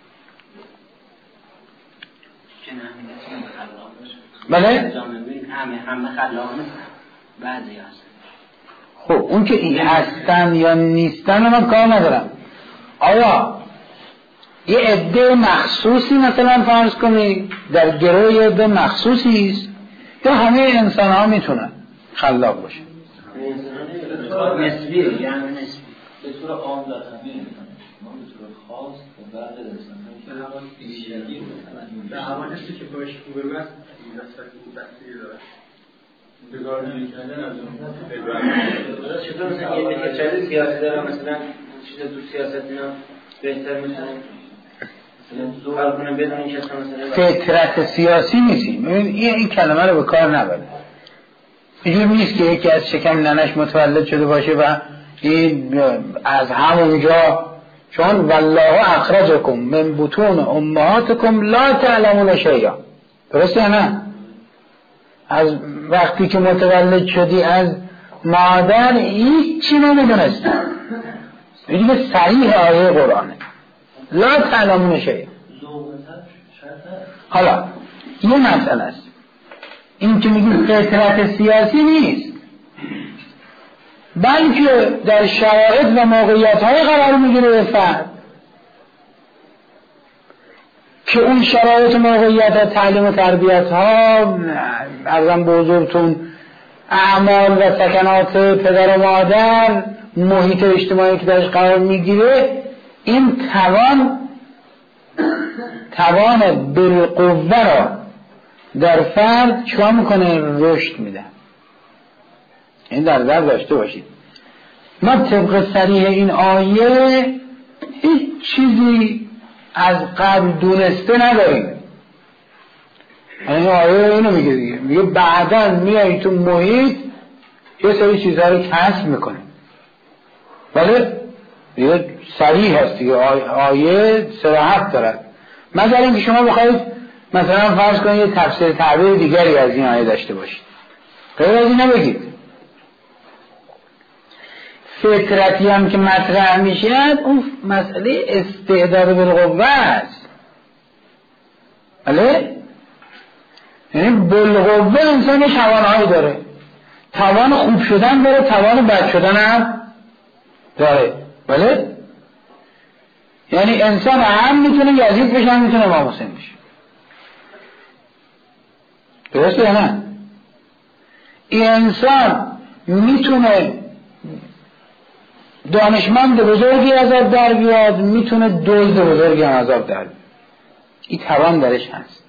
بله؟ همه خلاق نیستن، بعضی هستن. خب اون که هستن یا نیستن من کار ندارم. آیا یه عده مخصوصی مثلا فرض کنید در گروه یه عده مخصوصی است یا همه انسان ها میتونن خلاق باشن؟ نسبی، یعنی نسبی. به طور عام در همه انسان، ما به طور خاص و بعد از انسان که همان فیزیکی در حوادثی که باش خوبه است این نسبتی که تأثیر داره بگار نمی‌کردن از اون چطور مثلا یه فکر سیاسی داره، مثلا چیز تو سیاست اینا بهتر میتونه زور کنه بدون اینکه مثلا فطرت سیاسی نیستیم. این کلمه رو به کار نبرید. اینجور نیست که یکی از شکم ننش متولد شده باشه و این از همونجا، چون والله اخرجکم من بطون امهاتکم لا تعلمون شیئا، درسته یا نه؟ از وقتی که متولد شدی از مادر هیچی نمیدونستی. این دیگه صریح آیه قرآنه، لا تعلمون شیئا. حالا یه مسئله است این که میگیم فطرت سیاسی نیست، بلکه در شرایط و موقعیت های قرار میگیره فرد. که اون شرایط موقعیت تعلیم و تربیت ها ارزم به حضورتون اعمال و سکنات پدر و مادر محیط اجتماعی که درش قرار میگیره این توان بالقوه را در فرد چرا میکنه رشد میده. این در نظر داشته باشید ما طبق صریح این آیه هیچ چیزی از قبل دونسته نداریم. این آیه اینو میگه دیگه، میگه بعداً میای تو محیط یه سری چیزها رو کسب میکنه. بله دیگه صریح هست دیگه، آیه صراحت دارد. مثلا اینکه شما بخواید مثلا فرض کنید یه تفسیر تعبیر دیگری از این آیه داشته باشید، غیر از این نبگید. فطرتی هم که مطرح میشه اون مسئله استعداد بالقوه است. بله یعنی بالقوه انسان یه توانایی داره، توان خوب شدن داره، توان بد شدن هم داره. بله یعنی انسان هم میتونه یزید بشه هم میتونه امام حسین بشه. درسته یا نه؟ این انسان میتونه دانشمند بزرگی از آب در بیاد، میتونه دزد بزرگی هم از آب در بیاد. این توان درش هست.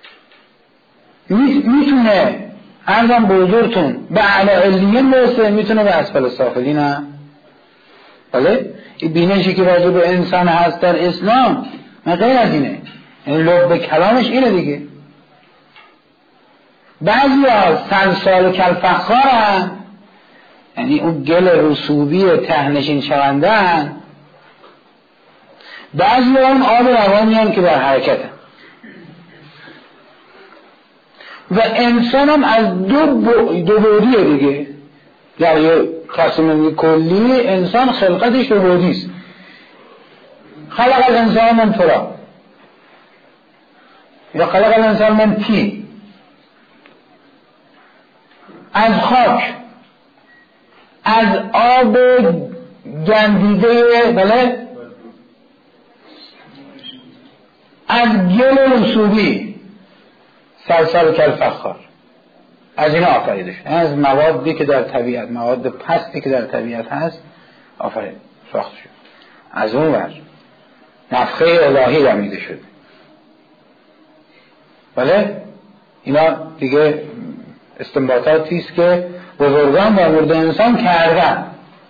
میتونه ارزم به حضورتون به اعلی علیین برسه، میتونه به اسفل سافلین هم. بله این بینشی که راجع به انسان هست در اسلام من غیر از اینه، یعنی لب کلامش اینه دیگه. بعضی ها سلسال کلفخار هم، یعنی اون گل رسوبی تهنشین شونده هم. بعضی ها اون آب روانی هم که در حرکت هم. و انسان هم از دو بعدیه دیگه. در یه تصمیم کلی انسان خلقتش دو بعدیست. خلق الانسان من تراب یا خلق الانسان من طین، از خاک، از آب گندیده، بله، از گل رسوبی سلسال کالفخار، از اینا آفریده شد. از موادی که در طبیعت، مواد پستی که در طبیعت هست آفرید ساخته شد. از اون ور نفخه الهی دمیده شد. بله اینا دیگه استنباطاتی است که بزرگان در مورد انسان کردن.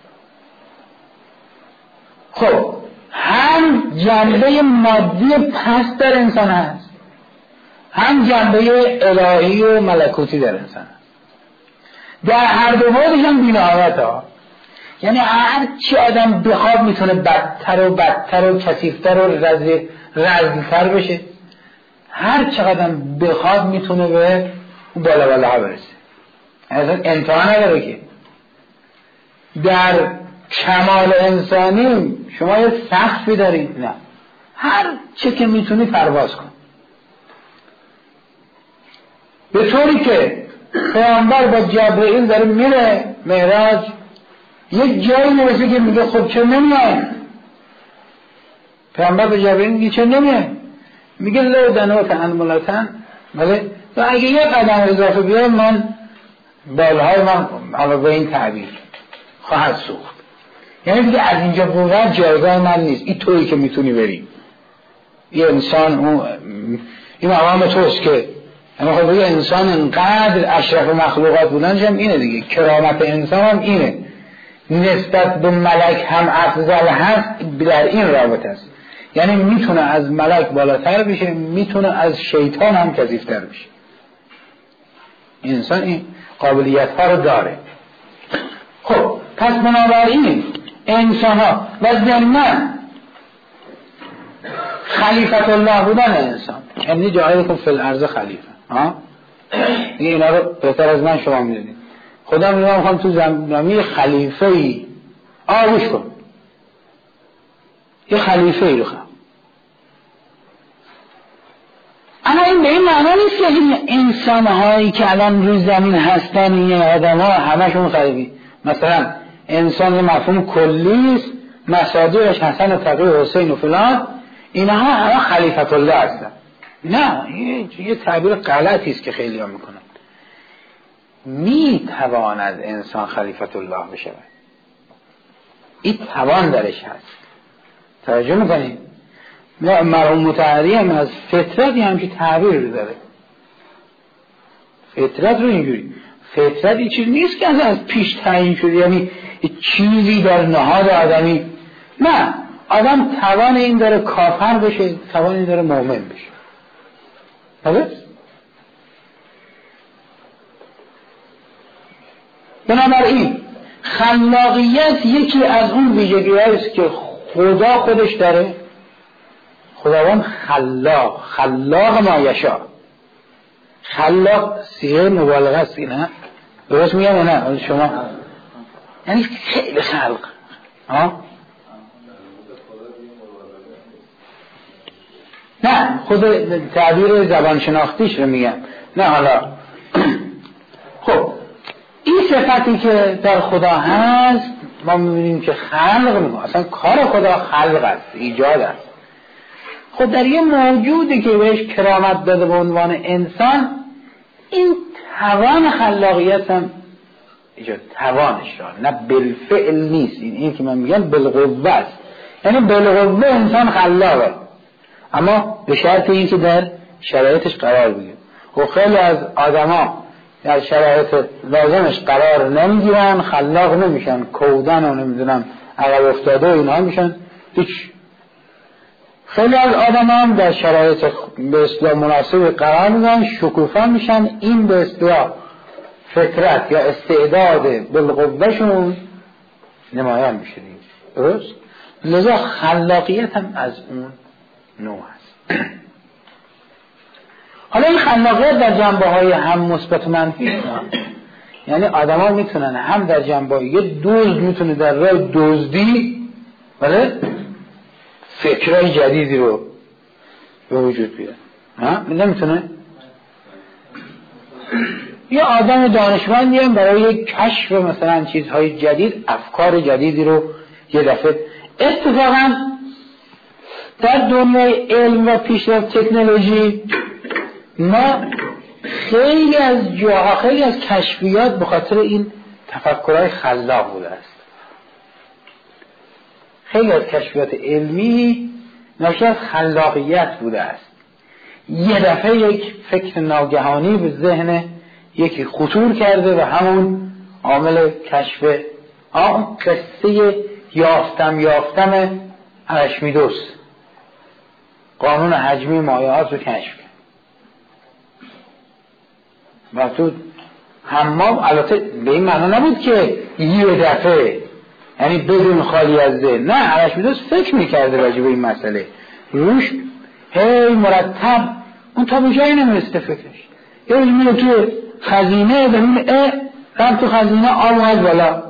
خب هم جنبه مادی پست در انسان هست، هم جنبه الهی و ملکوتی در انسان هست. در هر دو موردش هم بی‌نهایت ها. یعنی هر چی آدم بخواد میتونه بدتر و بدتر و کثیفتر و رزلتر بشه. هر چقدر بخواد میتونه به بالا بالا برسه. اصلا انتها نداره که در کمال انسانی شما یه سقفی دارید. نه، هر چه که میتونی پرواز کن. به طوری که پیامبر با جبرئیل داره میره معراج، یک جایی میرسه که میگه خب چه نمیای؟ پیامبر به جبرئیل میگه چه نمیای؟ میگه لو دنوت انملتن، بله، و اگه یه قدم اضافه بیای من بالهای من علاوه این تعبیر خواهد سوخت. یعنی دیگه از اینجا بود جایگاه من نیست، این تویی که میتونی بری. یه انسان این مقام توست که اما خب بگه انسان انقدر اشرف مخلوقات بودن جمع اینه دیگه. کرامت انسان هم اینه، نسبت به ملک هم افضل هست در این رابطه است. یعنی میتونه از ملک بالاتر بشه، میتونه از شیطان هم کثیفتر بشه. انسان این قابلیت ها رو داره. خب پس بنابراین انسان ها و ضمن خلیفت الله بودن انسان، یعنی جاهلکم فی الارض خلیفه. اینا رو بهتر از من شما میدونید. خدا میگم تو زمین خلیفه ای آوش کن، یه خلیفه ای رو خواهم. اما این به این معنا نیست که این انسان هایی که الان روی زمین هستن، این آدم ها همشون خلیفه. مثلا انسان یه مفهوم کلی است، مصادیقش حسن و تقی و حسین و فلان، اینها همه خلیفت الله هستن. نه، یه تعبیر غلطی است که خیلی ها میکنن. میتواند انسان خلیفت الله بشود، این توان درش هست. توجه میکنید؟ مرحوم مطهری هم از فطرت همچین تعبیر رو داره. فطرت رو اینجوری، فطرت این چیز نیست که از پیش تعیین شده، یعنی چیزی در نهاد آدمی. نه، آدم توان این داره کافر بشه، توان این داره مؤمن بشه. درست؟ بنابراین خلاقیت یکی از اون ویژگی‌هایی است که خدا خودش داره. خداوند خلاق ما یشاء. خلاق صیغه مبالغه است، نه؟ درست میگم یا نه؟ شما یعنی خیلی خلق. نه، خود تعبیر زبان شناختیش رو میگم، نه حالا. خب این صفتی که در خدا هست ما میبینیم که خلق میکنه. اصلا کار خدا خلق است، ایجاد است. خب در یه موجودی که بهش کرامت داده به عنوان انسان، این توان خلاقیت هم ایجاد، توانش را، نه بالفعل نیست. این که من میگم بالقوه است، یعنی بالقوه انسان خلاقه، اما به شرط این که در شرایطش قرار بگیره. خب خیلی از آدما در شرایط لازمش قرار نمیگیرن، خلاق نمیشن، کودن و نمیدونم عقب افتاده و اینها میشن هیچ. خیلی از آدم هم در شرایط به اصطلاح مناسب قرار میگیرن، شکوفا میشن. این به اصطلاح فطرت یا استعداد بالقوهشون نمایان میشه. درست؟ لذا خلاقیت هم از اون نوع هست. حالا این خلاقیت در جنبه‌های هم مثبت و منفی است. یعنی آدما میتونن هم در جنبه یه دزد میتونه در راه دزدی بله فکرای جدیدی رو به وجود بیاره. نمیتونه؟ یه آدم دانشمندی هم برای کشف مثلا چیزهای جدید، افکار جدیدی رو یه دفعه. اتفاقا در دنیای علم و پیشرفت تکنولوژی ما خیلی از جاها، خیلی از کشفیات به خاطر این تفکرهای خلاق بوده است. خیلی از کشفیات علمی ناشی از خلاقیت بوده است. یه دفعه یک فکر ناگهانی به ذهن یکی خطور کرده و همون عامل کشف قصه یافتم ارشمیدس، قانون حجمی مایعات رو کشف کرد. و تو حمام البته به این معنا نبود که یه دفعه، یعنی بدون خالی از ذهن، نه، ارشمیدس فکر میکرده راجع به این مسئله، روش هی مرتب، اون تا به جایی نمیرسته فکرش. یه روز میره تو خزینه ببینه رفت تو خزینه، آب اومد بالا،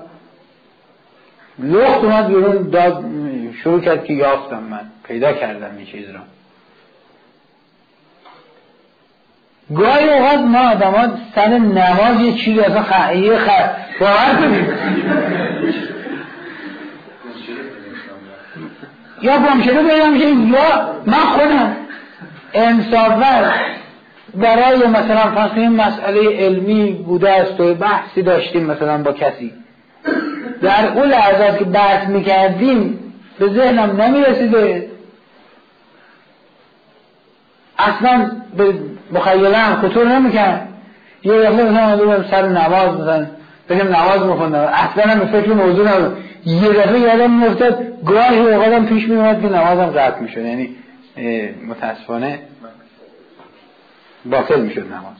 لخت اومد بیرون، داد شروع کرد که یافتم، من پیدا کردم این چیز را. گاهی اوقات ما آدم ها سر نماز یه چیزی از خواهر کنیم یا گمشده بگم که یا من خودم انصافا برای مثلا فرض این مسئله علمی بوده است و بحثی داشتیم مثلا با کسی، در اون لحظات که بحث میکردیم به ذهنم نمیرسیده، اصلا به مخیله هم خطور نمیکرد. یه دفعه مثلا سر نماز مثلا بگم نماز میخوندم، اصلا هم به فکر موضوع نبود، یه دفعه یادم میافتاد، گاهی اوقاتم پیش میومد که نمازم قطع میشد، یعنی متاسفانه باطل میشد نماز.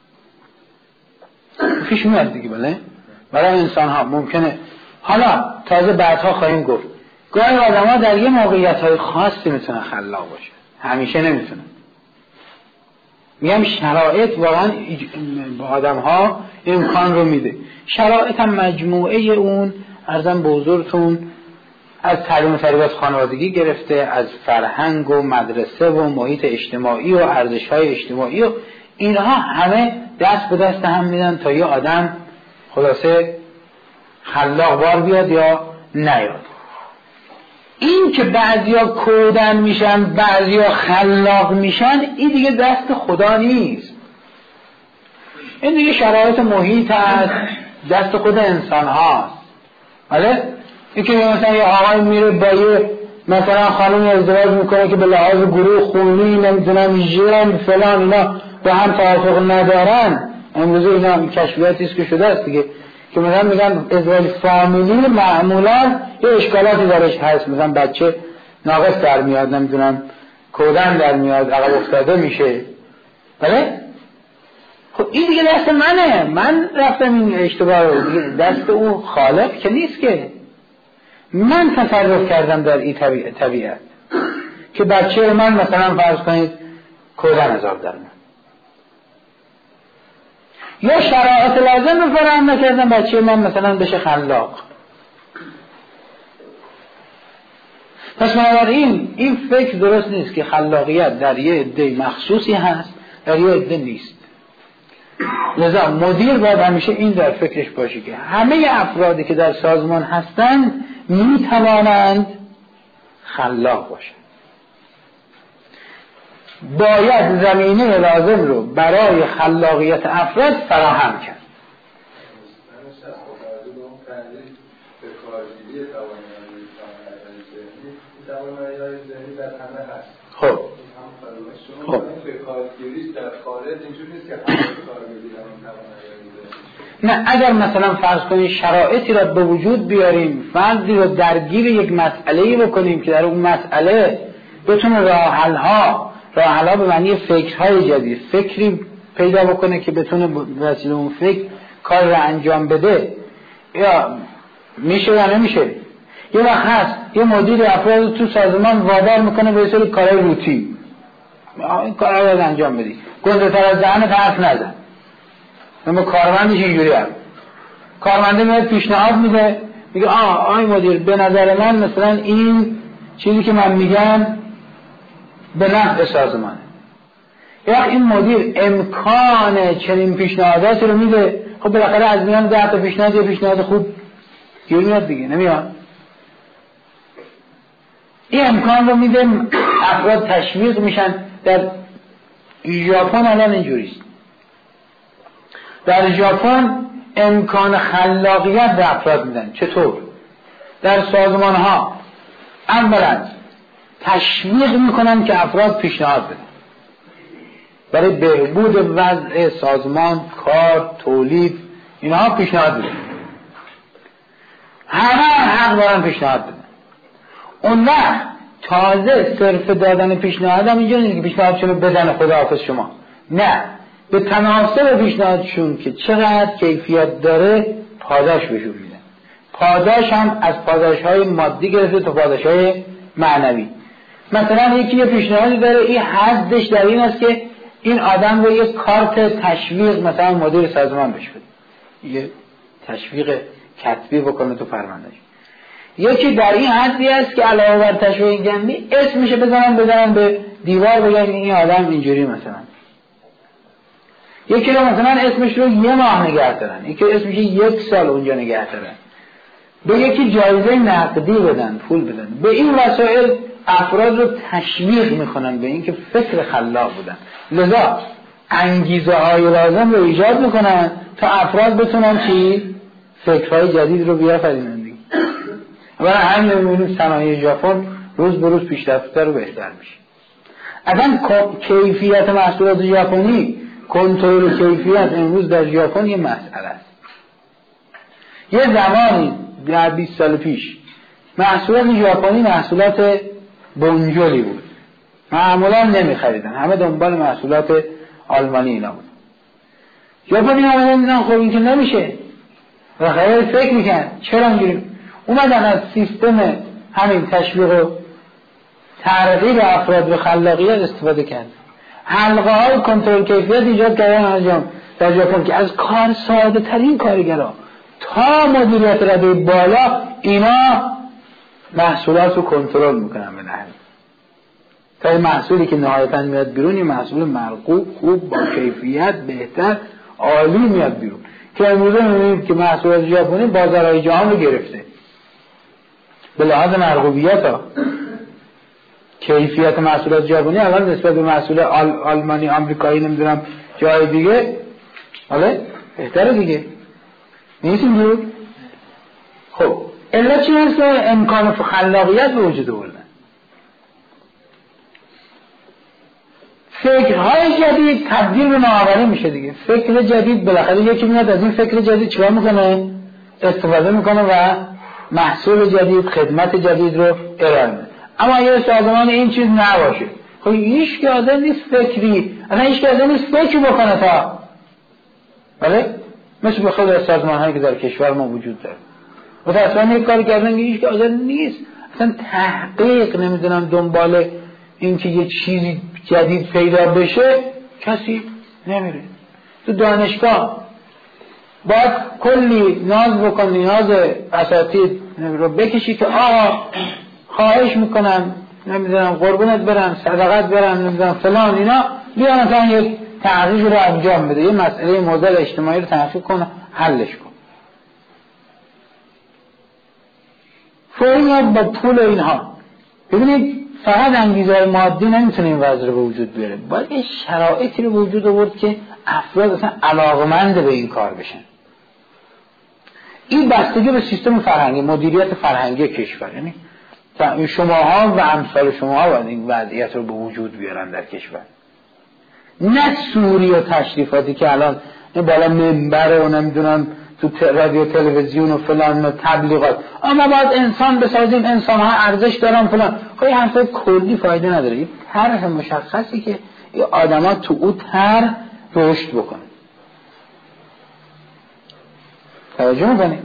پیش میاد دیگه. بله برای انسان ها ممکنه، حالا تازه بعدها خواهیم گفت، گاهی آدم ها در یه موقعیت های خاصی میتونن خلاق باشه، همیشه نمیتونن. میگم شرایط واقعا با آدم ها امکان رو میده. شرایط هم مجموعه اون عرضم به حضورتون از تعلیم و تربیت خانوادگی گرفته، از فرهنگ و مدرسه و محیط اجتماعی و ارزش‌های اجتماعی و اینها همه دست به دست هم میدن تا یه آدم خلاصه خلاق بار بیاد یا نیاد. این که بعضیا کودن میشن بعضیا خلاق میشن، این دیگه دست خدا نیست، این دیگه شرایط محیط هست، دست خود انسان هاست. بله؟ این که مثلا یه آقای میره با یه مثلا خانم ازدواج میکنه که به لحاظ گروه خونی نمیدونم ژن فلان اینا با هم توافق ندارن. امروزه اینا کشفیاتی است که شده است دیگه، که مثلا میگن ازدواج فامیلی معمولا یه اشکالاتی درش هست، مثلا بچه ناقص در میاد، نمیدونم کودن در میاد، عقب افتاده میشه. بله؟ خب این دیگه دست منه، من رفتم این اشتباه رو، دست اون خالق که نیست، که من تصرف کردم در این طبیعت که بچه من مثلا فرض کنید کودن عذاب در من، یا شرایط لازم رو فراهم نکردم بچه من مثلا بشه خلاق. پس بنابراین این فکر درست نیست که خلاقیت در یه عده مخصوصی هست، در یه عده نیست. لذا مدیر باید همیشه این در فکرش باشه که همه افرادی که در سازمان هستند می توانند خلاق باشند. باید زمینه لازم رو برای خلاقیت افراد فراهم کرد. خب نه، اگر مثلا فرض کنید شرایطی را به وجود بیاریم، فردی را درگیر یک مسئله‌ای بکنیم که در اون مسئله بتونه راه حل‌ها به معنی فکرهای جدید، فکری پیدا بکنه که بتونه وسیله اون فکر کار را انجام بده، یا میشه یا نمیشه. یه وقت هست یه مدیر افراد تو سازمان وادار میکنه به سری کارهای روتین، این کارها رو انجام بدی، گنده تر از دهنت حرف نزن. اما کارمندش اینجوری هست، کارمنده میاد پیشنهاد میده، میگه آقای مدیر به نظر من مثلا این چیزی که من میگم به نفع سازمانه. یا این مدیر امکان چنین پیشنهاداتی رو میده، خب بالاخره از میان 10 تا پیشنهاد یه پیشنهاد خوب گیر میاد دیگه، نمیاد. این امکان رو میده، افراد تشویق میشن. در ژاپن الان اینجوریست، در ژاپن امکان خلاقیت به افراد میدن. چطور؟ در سازمان ها اولا تشویق میکنن که افراد پیشنهاد بدن برای بهبود وضع سازمان، کار، تولید، اینها پیشنهاد بدن. همه حق دارن پیشنهاد بدن. اون نه تازه صرف دادن پیشنهاد هم اینجا نیست که پیشنهادشون رو بدن خداحافظ شما، نه، به تناسب پیشنهادشون که چقدر کیفیت داره پاداش بهشون میدن. پاداش هم از پاداش‌های مادی گرفته تا پاداش‌های معنوی. مثلا یکی یه پیشنهادی داره، این حدش در این است که این آدم رو یک کارت تشویق مثلا مدیر سازمان بشه بده، یه تشویق کتبی بکنه تو فرماندهش. یکی در این حدی است که علاوه بر تشویق جنبی اسمش بزنن به دیوار بگن این آدم اینجوری مثلا. یکی رو مثلا اسمش رو 1 ماه نگه دارن، یکی اسمش 1 سال اونجا نگه دارن، به یکی جایزه نقدی بدن، پول بدن. به این وسایل افراد رو تشویق میکنن به اینکه فکر خلاق بودن. لذا انگیزه های لازم رو ایجاد میکنن تا افراد بتونن فکرهای جدید رو بیافرینن دیگه. برای همین میبینید صنایع ژاپن روز به روز پیشرفت‌تر و بهتر میشه. اصلا کیفیت محصولات ژاپنی، کنترل کیفیت امروز در ژاپن یه مسئله است. یه زمانی در 20 سال پیش محصولات ژاپنی محصولات بنجلی بود، معمولا نمیخریدن، همه دنبال محصولات آلمانی اینا بود. ژاپنی ها میدونن خب این که نمیشه و خیلی فکر میکن چرا اینجوری، اومدن از سیستم همین تشویق و ترغیب افراد به خلاقیت استفاده کرد. حلقه های کنترل کیفیت ایجاد کردن در ژاپن که از کار ساده ترین کارگرها تا مدیریت رده بالا اینا محصولات رو کنترل میکنن به نحوی تا محصولی که نهایتاً میاد بیرون یه محصول مرغوب، خوب، با کیفیت، بهتر، عالی میاد بیرون. که امروزه میبینید که محصولات ژاپنی بازارهای جهان رو گرفته. به لحاظ مرغوبیت ها، کیفیت محصولات ژاپنی اول نسبت به محصول آلمانی، آمریکایی، نمیدونم جای دیگه حالا بهتره دیگه، نیست اینجور؟ خب علت چی هست که امکان خلاقیت به وجود آوردن؟ فکرهای جدید تبدیل به نوآوری میشه دیگه. فکر جدید بالاخره یکی میاد از این فکر جدید چیکار میکنه؟ استفاده میکنه و محصول جدید، خدمت جدید رو ارائه میده. اما یه سازمان این چیز نباشه، خب هیچ که آدم نیست فکری، اصلا هیچ که آدم نیست فکر بکنه تا بله؟ مثل به خود از سازمان هایی که در کشور ما وجود داره متاسفانه یک کاری کردن که هیچ که آدم نیست اصلا تحقیق نمیدونم دنبال این که یه چیزی جدید پیدا بشه کسی نمیره. تو دانشگاه باید کلی ناز بکنی، نیاز اساتید رو بکشی که آقا خواهش میکنم نمیدونم قربونت برم، صدقت برم، نمیدونم فلان، اینا بیان مثلا یک تحقیق رو انجام بده، یه مسئله موزل اجتماعی رو تحقیق کن، حلش کن. فوری با پول اینها. ببینید فقط انگیزه مادی نمیتونه این وضع رو به وجود بیاره، باید یه شرایطی رو به وجود آورد که افراد اصلا علاقمند به این کار بشن. این بستگی به سیستم فرهنگی، مدیریت فرهنگی کشور، یعنی شماها و امثال شماها باید این وضعیت رو به وجود بیارن در کشور، نه سوری و تشریفاتی که الان بالا منبر و نمیدونم تو رادیو تلویزیون و فلان و تبلیغات. اما باید انسان بسازیم، انسان ها ارزش دارن فلان. خب این حرف کلی فایده نداره. یه طرح مشخصی که این آدما تو اون طرح رشد بکنن. توجه میکنیم؟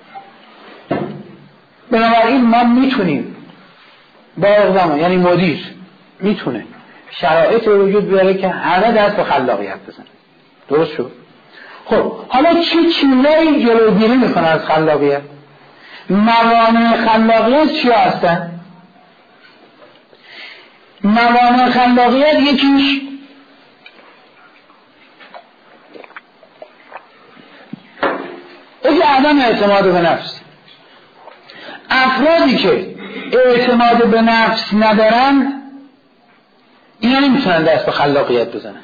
بنابراین ما میتونیم با اقدام، یعنی مدیر میتونه شرایط رو وجود بیاره که همه دست به خلاقیت بزنه. درست شد؟ خب حالا چه چیزایی جلوگیری میکنه از خلاقیت؟ موانع خلاقیت چی هستن؟ موانع خلاقیت یکیش عدم اعتماد به نفس. افرادی که اعتماد به نفس ندارن اینا نمیتونن دست به خلاقیت بزنن،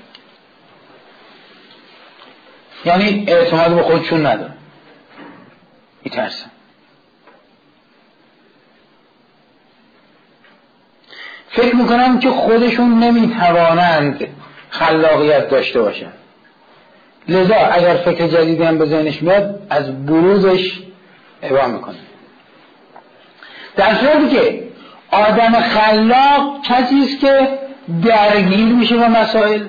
یعنی اعتماد به خودشون ندارن، میترسن. فکر میکنن که خودشون نمیتوانند خلاقیت داشته باشن، لذا اگر فکر جدیدی هم به ذهنش میاد از بروزش ابا میکنه. در صورتی که آدم خلاق کسی است که درگیر میشه با مسائل،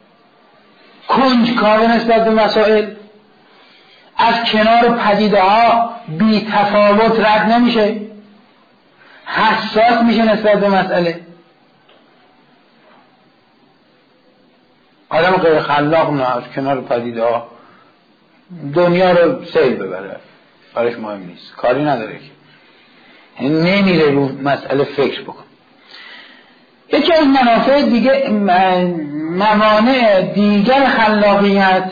کنجکاو نسبت به مسائل، از کنار پدیده ها بی تفاوت رد نمیشه، حساس میشه نسبت به مسئله. آدم غیر خلاق نه، از کنار پدیده ها دنیا رو سیل ببره، کارش مهم نیست، کاری نداره که نمیره رو مسئله فکر بکن. یکی از منافع دیگه، موانع دیگر خلاقیت،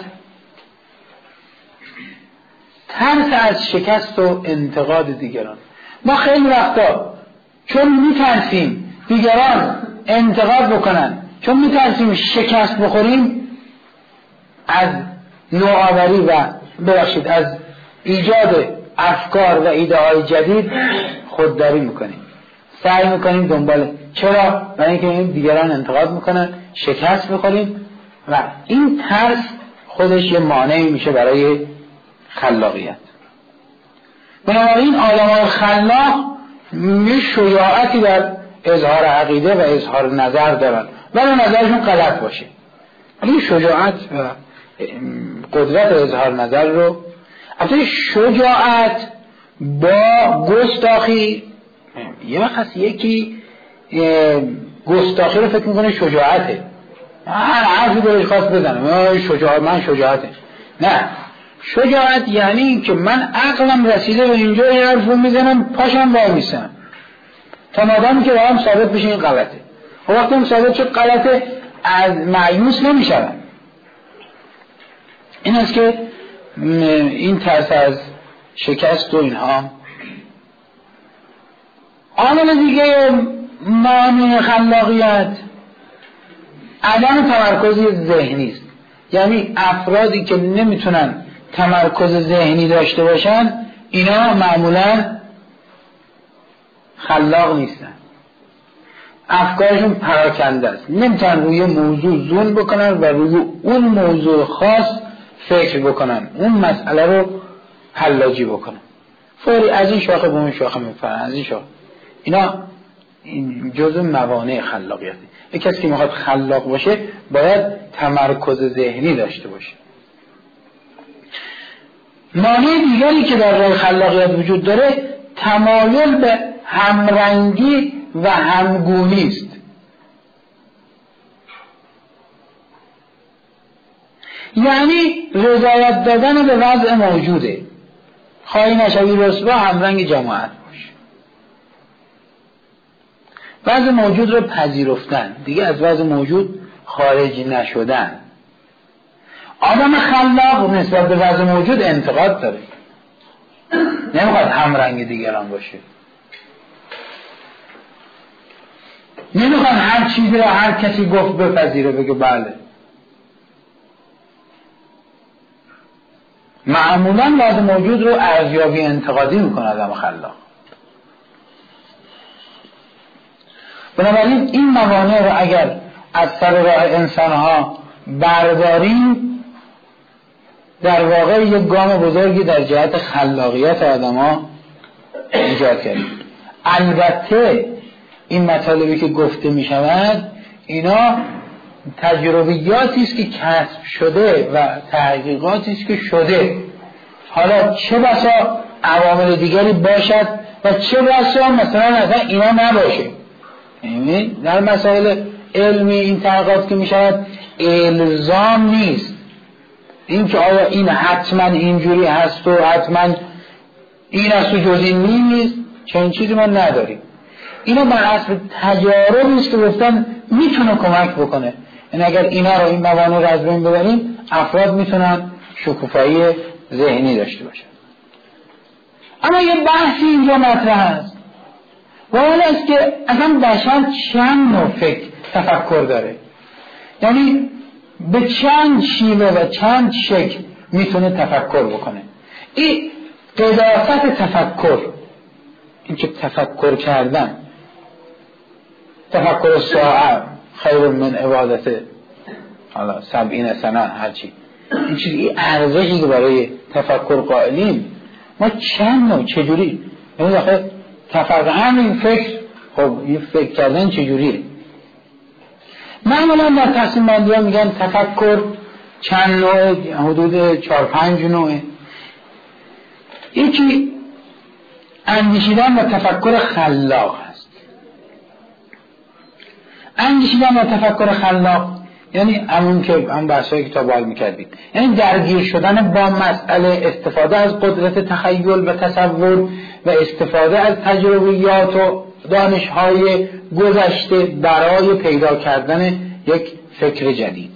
ترس از شکست و انتقاد دیگران. ما خیلی وقتا چون میترسیم دیگران انتقاد بکنن، چون میترسیم شکست بخوریم، از نوآوری و از ایجاد افکار و ایده های جدید خودداری میکنیم، سعی میکنیم دنبال. چرا؟ برای اینکه این دیگران انتقاد میکنن شکست بخوریم و این ترس خودش یه مانعی میشه برای خلاقیت. بنابراین آدمای خلاق یه شجاعتی در اظهار عقیده و اظهار نظر دارن ولی نظرشون غلط باشه. این شجاعت و قدرت اظهار نظر رو، البته شجاعت با گستاخی، یه وقت یکی گستاخی رو فکر میکنه شجاعته، هر حرفی دلش خواست بزنه من شجاعته. نه، شجاعت یعنی این که من عقلم رسیده به اینجا یه حرف رو میزنم پاشم وای میسم تا مادامی که هم ثابت بشه این غلطه. و وقتی هم ثابت شد غلطه از مایوس نمیشم. این است که این ترس از شکست و اینها عامل دیگه مانع خلاقیت عدم تمرکز ذهنی است. یعنی افرادی که نمیتونن تمرکز ذهنی داشته باشن اینا معمولا خلاق نیستن، افکارشون پراکنده است، نمیتونن روی موضوع زوم بکنن و روی اون موضوع خاص فکر بکنن، اون مسئله رو حلاجی بکنن، فوری از این شاخه به اون شاخه میپرن، از این شاخه. اینا جزء موانع خلاقیته. یک کسی که میخواد خلاق باشه باید تمرکز ذهنی داشته باشه. مانع دیگری که در راه خلاقیت وجود داره تمایل به همرنگی و همگونی است. یعنی رضایت دادن به وضع موجوده، خواهی نشوی رسوا همرنگ جماعت باش، وضع موجود رو پذیرفتن، دیگه از وضع موجود خارج نشدن. آدم خلاق نسبت به وضع موجود انتقاد داره، نمیخواد همرنگ دیگران باشه، نمیخواد هر چیزی رو هر کسی گفت بپذیره بگه بله. معمولا وضع موجود رو ارزیابی انتقادی میکنه آدم خلاق. بنابراین این موانع رو اگر از سر راه انسانها برداریم در واقع یک گام بزرگی در جهت خلاقیت آدم‌ها ایجاد کردیم. البته این مطالبی که گفته می شود اینا تجربیاتی است که کسب شده و تحقیقاتی است که شده، حالا چه بسا عوامل دیگری باشد و چه بسا مثلا اصلا اینا نباشه. یعنی در مسائل علمی این تحقیقات که می شود الزام نیست این که آیا این حتما اینجوری هست و حتما این است و جز این نیست، چنین چیزی ما نداریم. اینا بر اساس تجاربی است که گفتن میتونه کمک بکنه. یعنی اگر اینا رو این موانع رو از بین ببریم افراد میتونن شکوفایی ذهنی داشته باشن. اما یه بحثی اینجا مطرح است و اون است که اصلا بشر چند نوع فکر تفکر داره، یعنی به چند شیوه و چند شکل میتونه تفکر بکنه. این قداست تفکر، این که تفکر کردن، تفکر ساعت خیر من عبادت حالا 70 سنه هرچی، این چیزی این ارزشی که برای تفکر قائلیم ما چند نوع چجوری، یعنی آخه تفکر همین فکر، خب این فکر کردن چجوریه؟ معمولا در تقسیم بندی ها میگن تفکر چند نوع، حدود 4-5 نوعه. یکی اندیشیدن و تفکر خلاق هست. اندیشیدن و تفکر خلاق یعنی همون که هم بحثایی که تا باید میکردیم، یعنی درگیر شدن با مسئله، استفاده از قدرت تخیل و تصور و استفاده از تجربیات و دانش‌های گذشته برای پیدا کردن یک فکر جدید.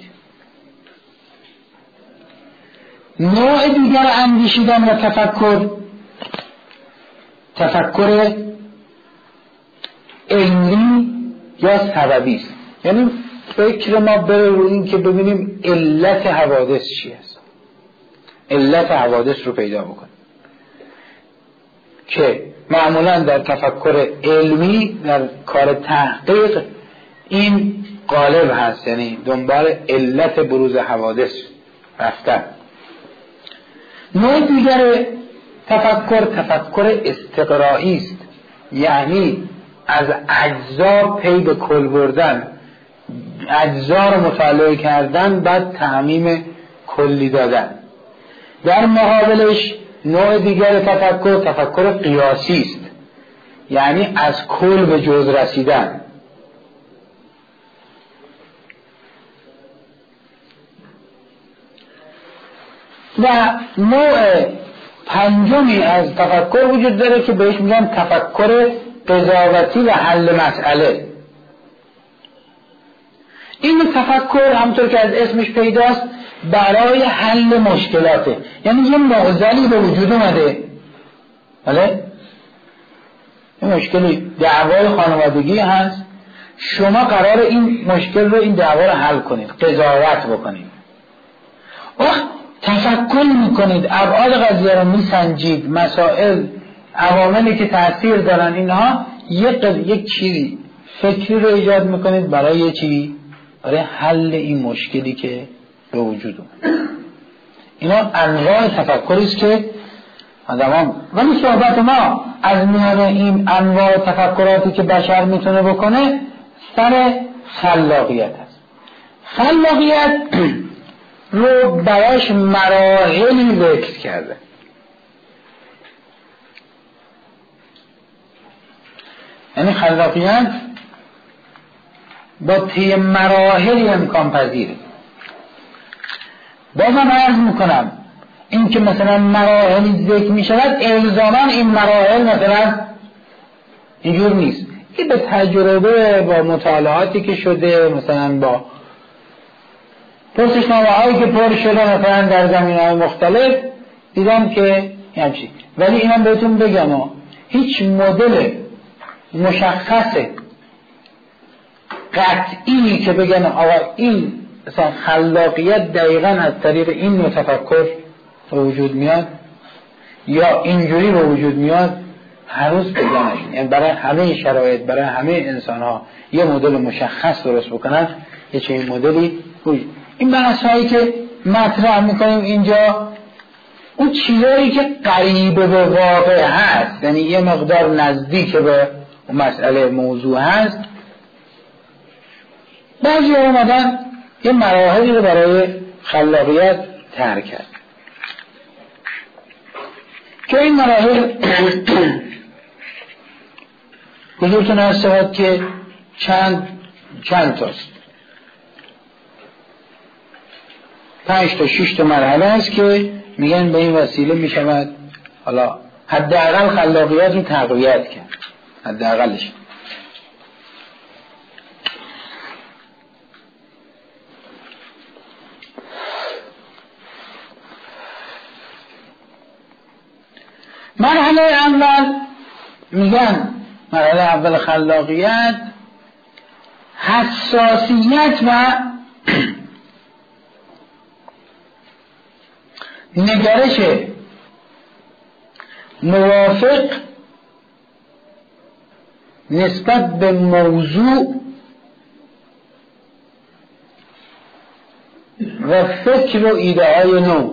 نوع دیگر اندیشیدن و تفکر علمی یا سببی است، یعنی فکر ما بره رو این که ببینیم علت حوادث چی است، علت حوادث رو پیدا بکنیم، که معمولا در تفکر علمی در کار تحقیق این غالب هست، یعنی دنبال علت بروز حوادث رفتن. نوع دیگر تفکر استقرایی است، یعنی از اجزا پی به کل بردن، اجزا رو مطالعه کردن بعد تعمیم کلی دادن. در مقابلش نوع دیگر تفکر قیاسی است، یعنی از کل به جز رسیدن. و نوع پنجمی از تفکر وجود داره که بهش میگن تفکر قضاوتی و حل مسئله. این تفکر همونطور که از اسمش پیداست برای حل مشکلاته، یعنی یه معضلی به وجود اومده، بله؟ این مشکلی دعوای خانوادگی هست، شما قرار این مشکل رو، این دعوا رو حل کنید، قضاوت بکنید، تفکر میکنید، ابعاد قضیه رو میسنجید، مسائل، عواملی که تأثیر دارن اینها، یک چیزی فکری رو ایجاد میکنید برای یه چی، برای حل این مشکلی که به وجود اومد. اینا انواع تفکری است که آدمان، ولی صحبت ما از میان این انواع تفکراتی که بشر میتونه بکنه سر خلاقیت است. خلاقیت رو براش مراحلی ذکر کرده. یعنی خلاقیت با طی مراحلی امکان پذیره. بازم عرض میکنم این که مثلا مراحلی ذکر میشود الزاما این مراحل مثلا اینجور نیست. این به تجربه، با مطالعاتی که شده، مثلا با پرسشنامه هایی که پر شده مثلا در زمینه‌های مختلف دیدم که همچین. ولی اینم بهتون بگم هیچ مدل مشخص قطعی که بگن آقا این مثلا خلاقیت دقیقاً از طریق این نوع تفکر به وجود میاد یا اینجوری به وجود میاد هنوز پیدا نشد. یعنی برای همه شرایط، برای همه انسان ها یه مدل مشخص درست بکنن، یه چنین مدلی وجود. این بحثایی که مطرح میکنیم اینجا اون چیزایی که قریب به واقع هست، یعنی یه مقدار نزدیک به اون مسئله موضوع هست، بعضی اومدن یه مراحلی رو برای خلاقیت طرح کرد که این مراحل حضورتون هست که چند تاست، 5 تا 6 تا مرحله است که میگن به این وسیله میشود حالا حداقل خلاقیت رو تقویت کرد، حداقلش. مرحله اول میگن مرحله اول خلاقیت حساسیت و نگرش موافق نسبت به موضوع و فکر و ایده های نو.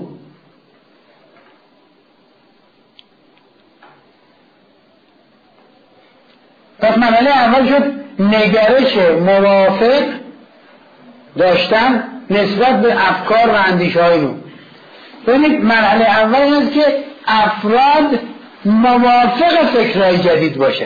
پس مرحله اول شد نگرش موافق داشتن نسبت به افکار و اندیشه های نو. ببینید مرحله اول این است که افراد موافق فکرهای جدید باشن.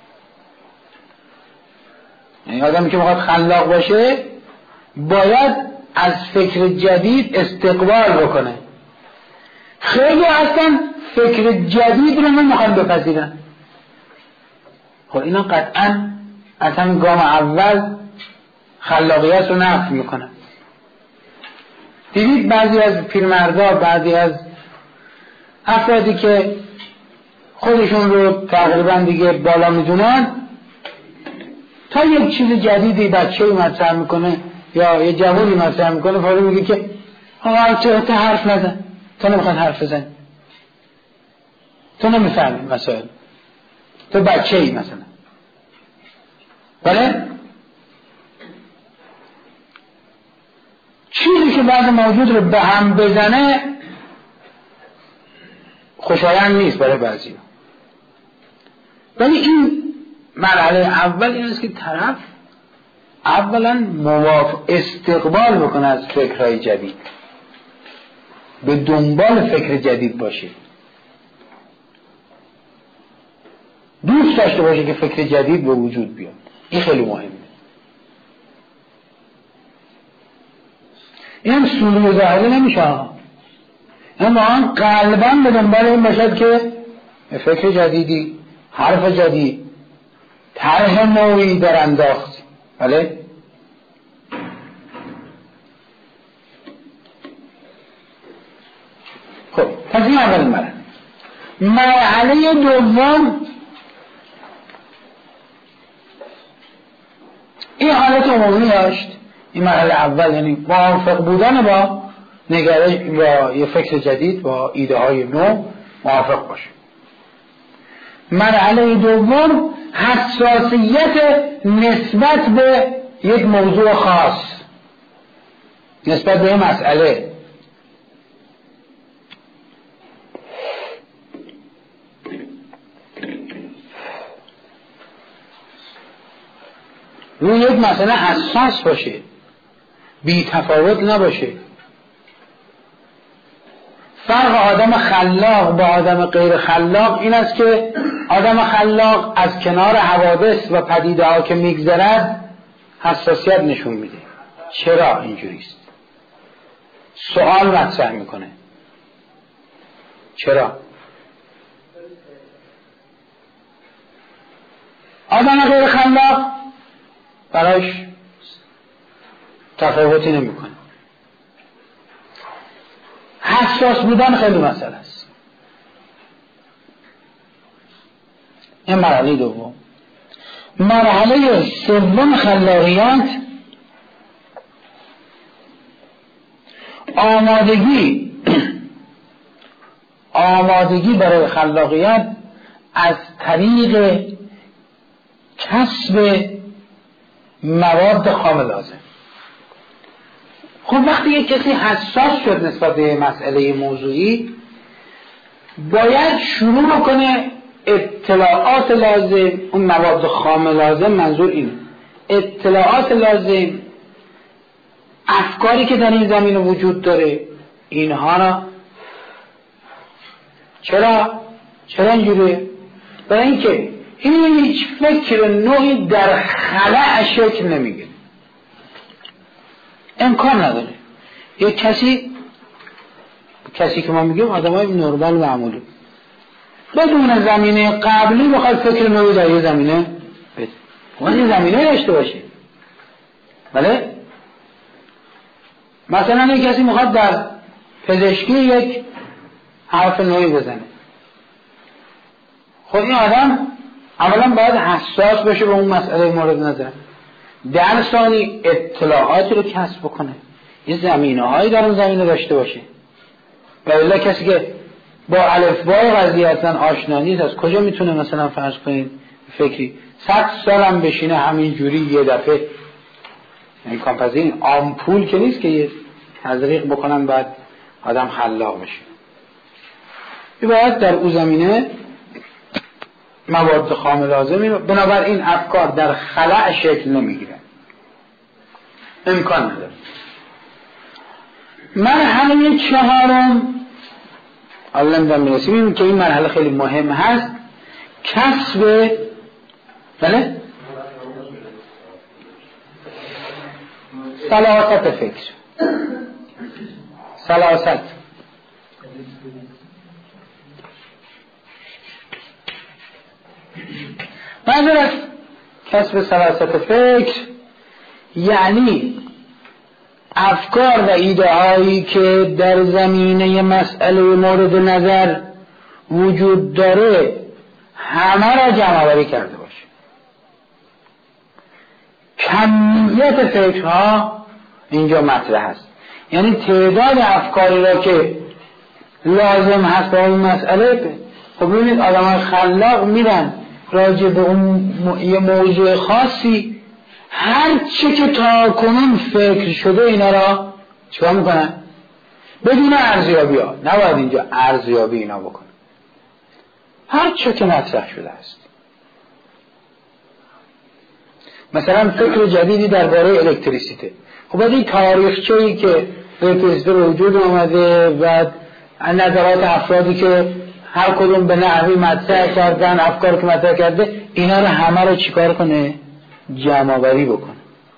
یعنی آدمی که میخواد خلاق باشه باید از فکر جدید استقبال بکنه. خیلی اصلا فکر جدید رو نمیخوان بپذیرن. خب اینا قطعا از همین گام اول خلاقیت رو نفی میکنن. دیدید بعضی از پیرمردا، بعضی از افرادی که خودشون رو تقریبا دیگه بالا میدونن، تا یک چیز جدیدی بچه‌ای مطرح میکنه یا یه جوانی مطرح میکنه فوری میگه که آقا چرا تو حرف نزن، تو نمیخواد حرف بزنی، تو نمیفهمی مسائل، تو بچه‌ای مثلا. بله؟ چیزی که بعد موجود رو به هم بزنه خوشایند نیست برای بعضی. ولی این مرحله اول این است که طرف اولا استقبال بکنه از فکرهای جدید، به دنبال فکر جدید باشه، دوست داشته باشه که فکر جدید به وجود بیاد. این خیلی مهمه. این هم سوری و ظاهری نمیشه، اما آن قلباً به دنبال این باشد که فکر جدیدی، حرف جدید، طرح نوعی در انداخت. بله؟ خب پس این اول مرحله دوم این حالت عمومی داشت. این مرحله اول یعنی موافق بودن با نگرش، با یه فکر جدید، با ایده های نو موافق باشه. مرحله دوم حساسیت نسبت به یک موضوع خاص، نسبت به مسئله. روی یک مسئله حساس باشه، بی تفاوت نباشه. فرق آدم خلاق با آدم غیر خلاق این است که آدم خلاق از کنار حوادث و پدیده ها که میگذرد حساسیت نشون میده. چرا اینجوریست؟ سوال مطرح میکنه. چرا؟ آدم غیر خلاق براش تفاوتی نمیکنه. حساس بودن خیلی مسئله است. این مرحله دوم. مرحله سوم خلاقیت آمادگی برای خلاقیت از طریق کسب مواد خام لازم. خب وقتی یک کسی حساس شد نسبت به مسئله موضوعی، باید شروع بکنه اطلاعات لازم، اون مواد خام لازم، منظور اینه اطلاعات لازم، افکاری که در این زمینه وجود داره، اینها را چرا اینجوریه؟ برای اینکه این هیچ فکر نوعی در خلأ شکل نمیگیره، امکان نداره. یک کسی که ما میگیم آدمای نرمال معمولی بدون زمینه قبلی بخواد فکر نوعی در یه زمینه بده، اون یه زمینه داشته باشه. بله؟ مثلا یک کسی میخواد در پزشکی یک حرف نوعی بزنه، خب این آدم اولا باید حساس باشه به اون مسئله مورد نظر، در ثانی اطلاعاتی رو کسب بکنه، یه زمینه هایی در اون زمینه داشته باشه. ولی کسی که با الفبای قضیه اصلا آشنا نیست، از کجا میتونه مثلا فرض کنید فکری 100 سالم بشینه همین جوری یه دفعه امکان پذیر آمپول که نیست که یه تزریق بکنن بعد آدم خلاق بشه. باید در اون زمینه مواد خام لازمی، بنابراین افکار در خلأ شکل نمیگیره، امکان نداره. مرحله چهارم حالا نمیدونم میرسیم که این مرحله خیلی مهم هست، کسب سلاست فکر. سلاست منظور از کسب سلاست فکر یعنی افکار و ایده هایی که در زمینه مسئله مورد نظر وجود داره همه را جمع آوری کرده باشه. کمیت فکرها اینجا مطرح است، یعنی تعداد افکاری را که لازم هست به اون مسئله. خب ببینید آدم‌های خلاق میرن راجع به اون یه موضوع خاصی هر چه که تا کنون فکر شده اینا را چیکار میکنن؟ بدون ارزیابی ها، نباید اینجا ارزیابی اینا بکنن، هر چه که مطرح شده است. مثلا فکر جدیدی درباره الکتریسیته، خب بعد این تاریخچه‌ای که الکتریسیته به وجود آمده و نظرات افرادی که هر کدوم به نحوی مطرح کردن، افکار که مطرح کرده، اینا رو همه رو چیکار کنه؟ جمع آوری بکنه.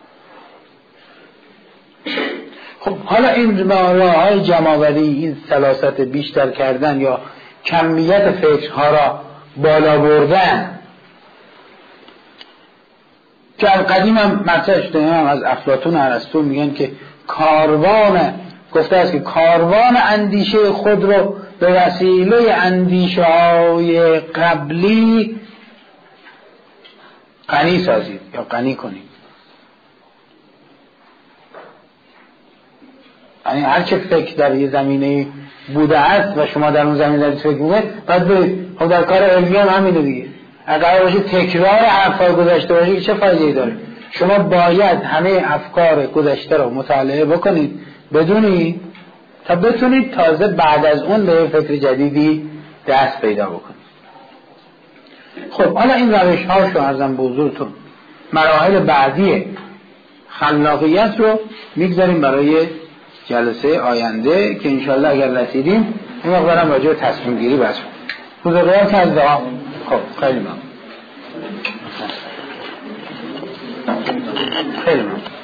خب حالا این راه‌های جمع آوری، این سلاست بیشتر کردن یا کمیت فکرها را بالا بردن که از قدیم هم مطرح شده، هم از افلاطون و ارسطو میگن که گفته است که کاروان اندیشه خود رو به وسیله اندیشه های قبلی غنی سازید یا غنی کنید. یعنی هر چه فکر در یه زمینه بوده است و شما در اون زمینه دارید فکر می‌کنید بعد برید. خب در کار علمی هم همینه دیگه. اگر باشه تکرار افکار گذشته باشه چه فایده‌ای داره؟ شما باید همه افکار گذشته رو مطالعه بکنید بدونید تا بتونید تازه بعد از اون به فکر جدیدی دست پیدا بکنید. خب حالا این روش هاشو عرضم به حضورتون مراحل بعدی خلاقیت رو میگذاریم برای جلسه آینده که انشالله اگر رسیدیم این مقدارم راجع به تصمیم گیری بحث کنیم. بزرگوار کرده ها. خب خیلی ممنون. خیلی ممنون.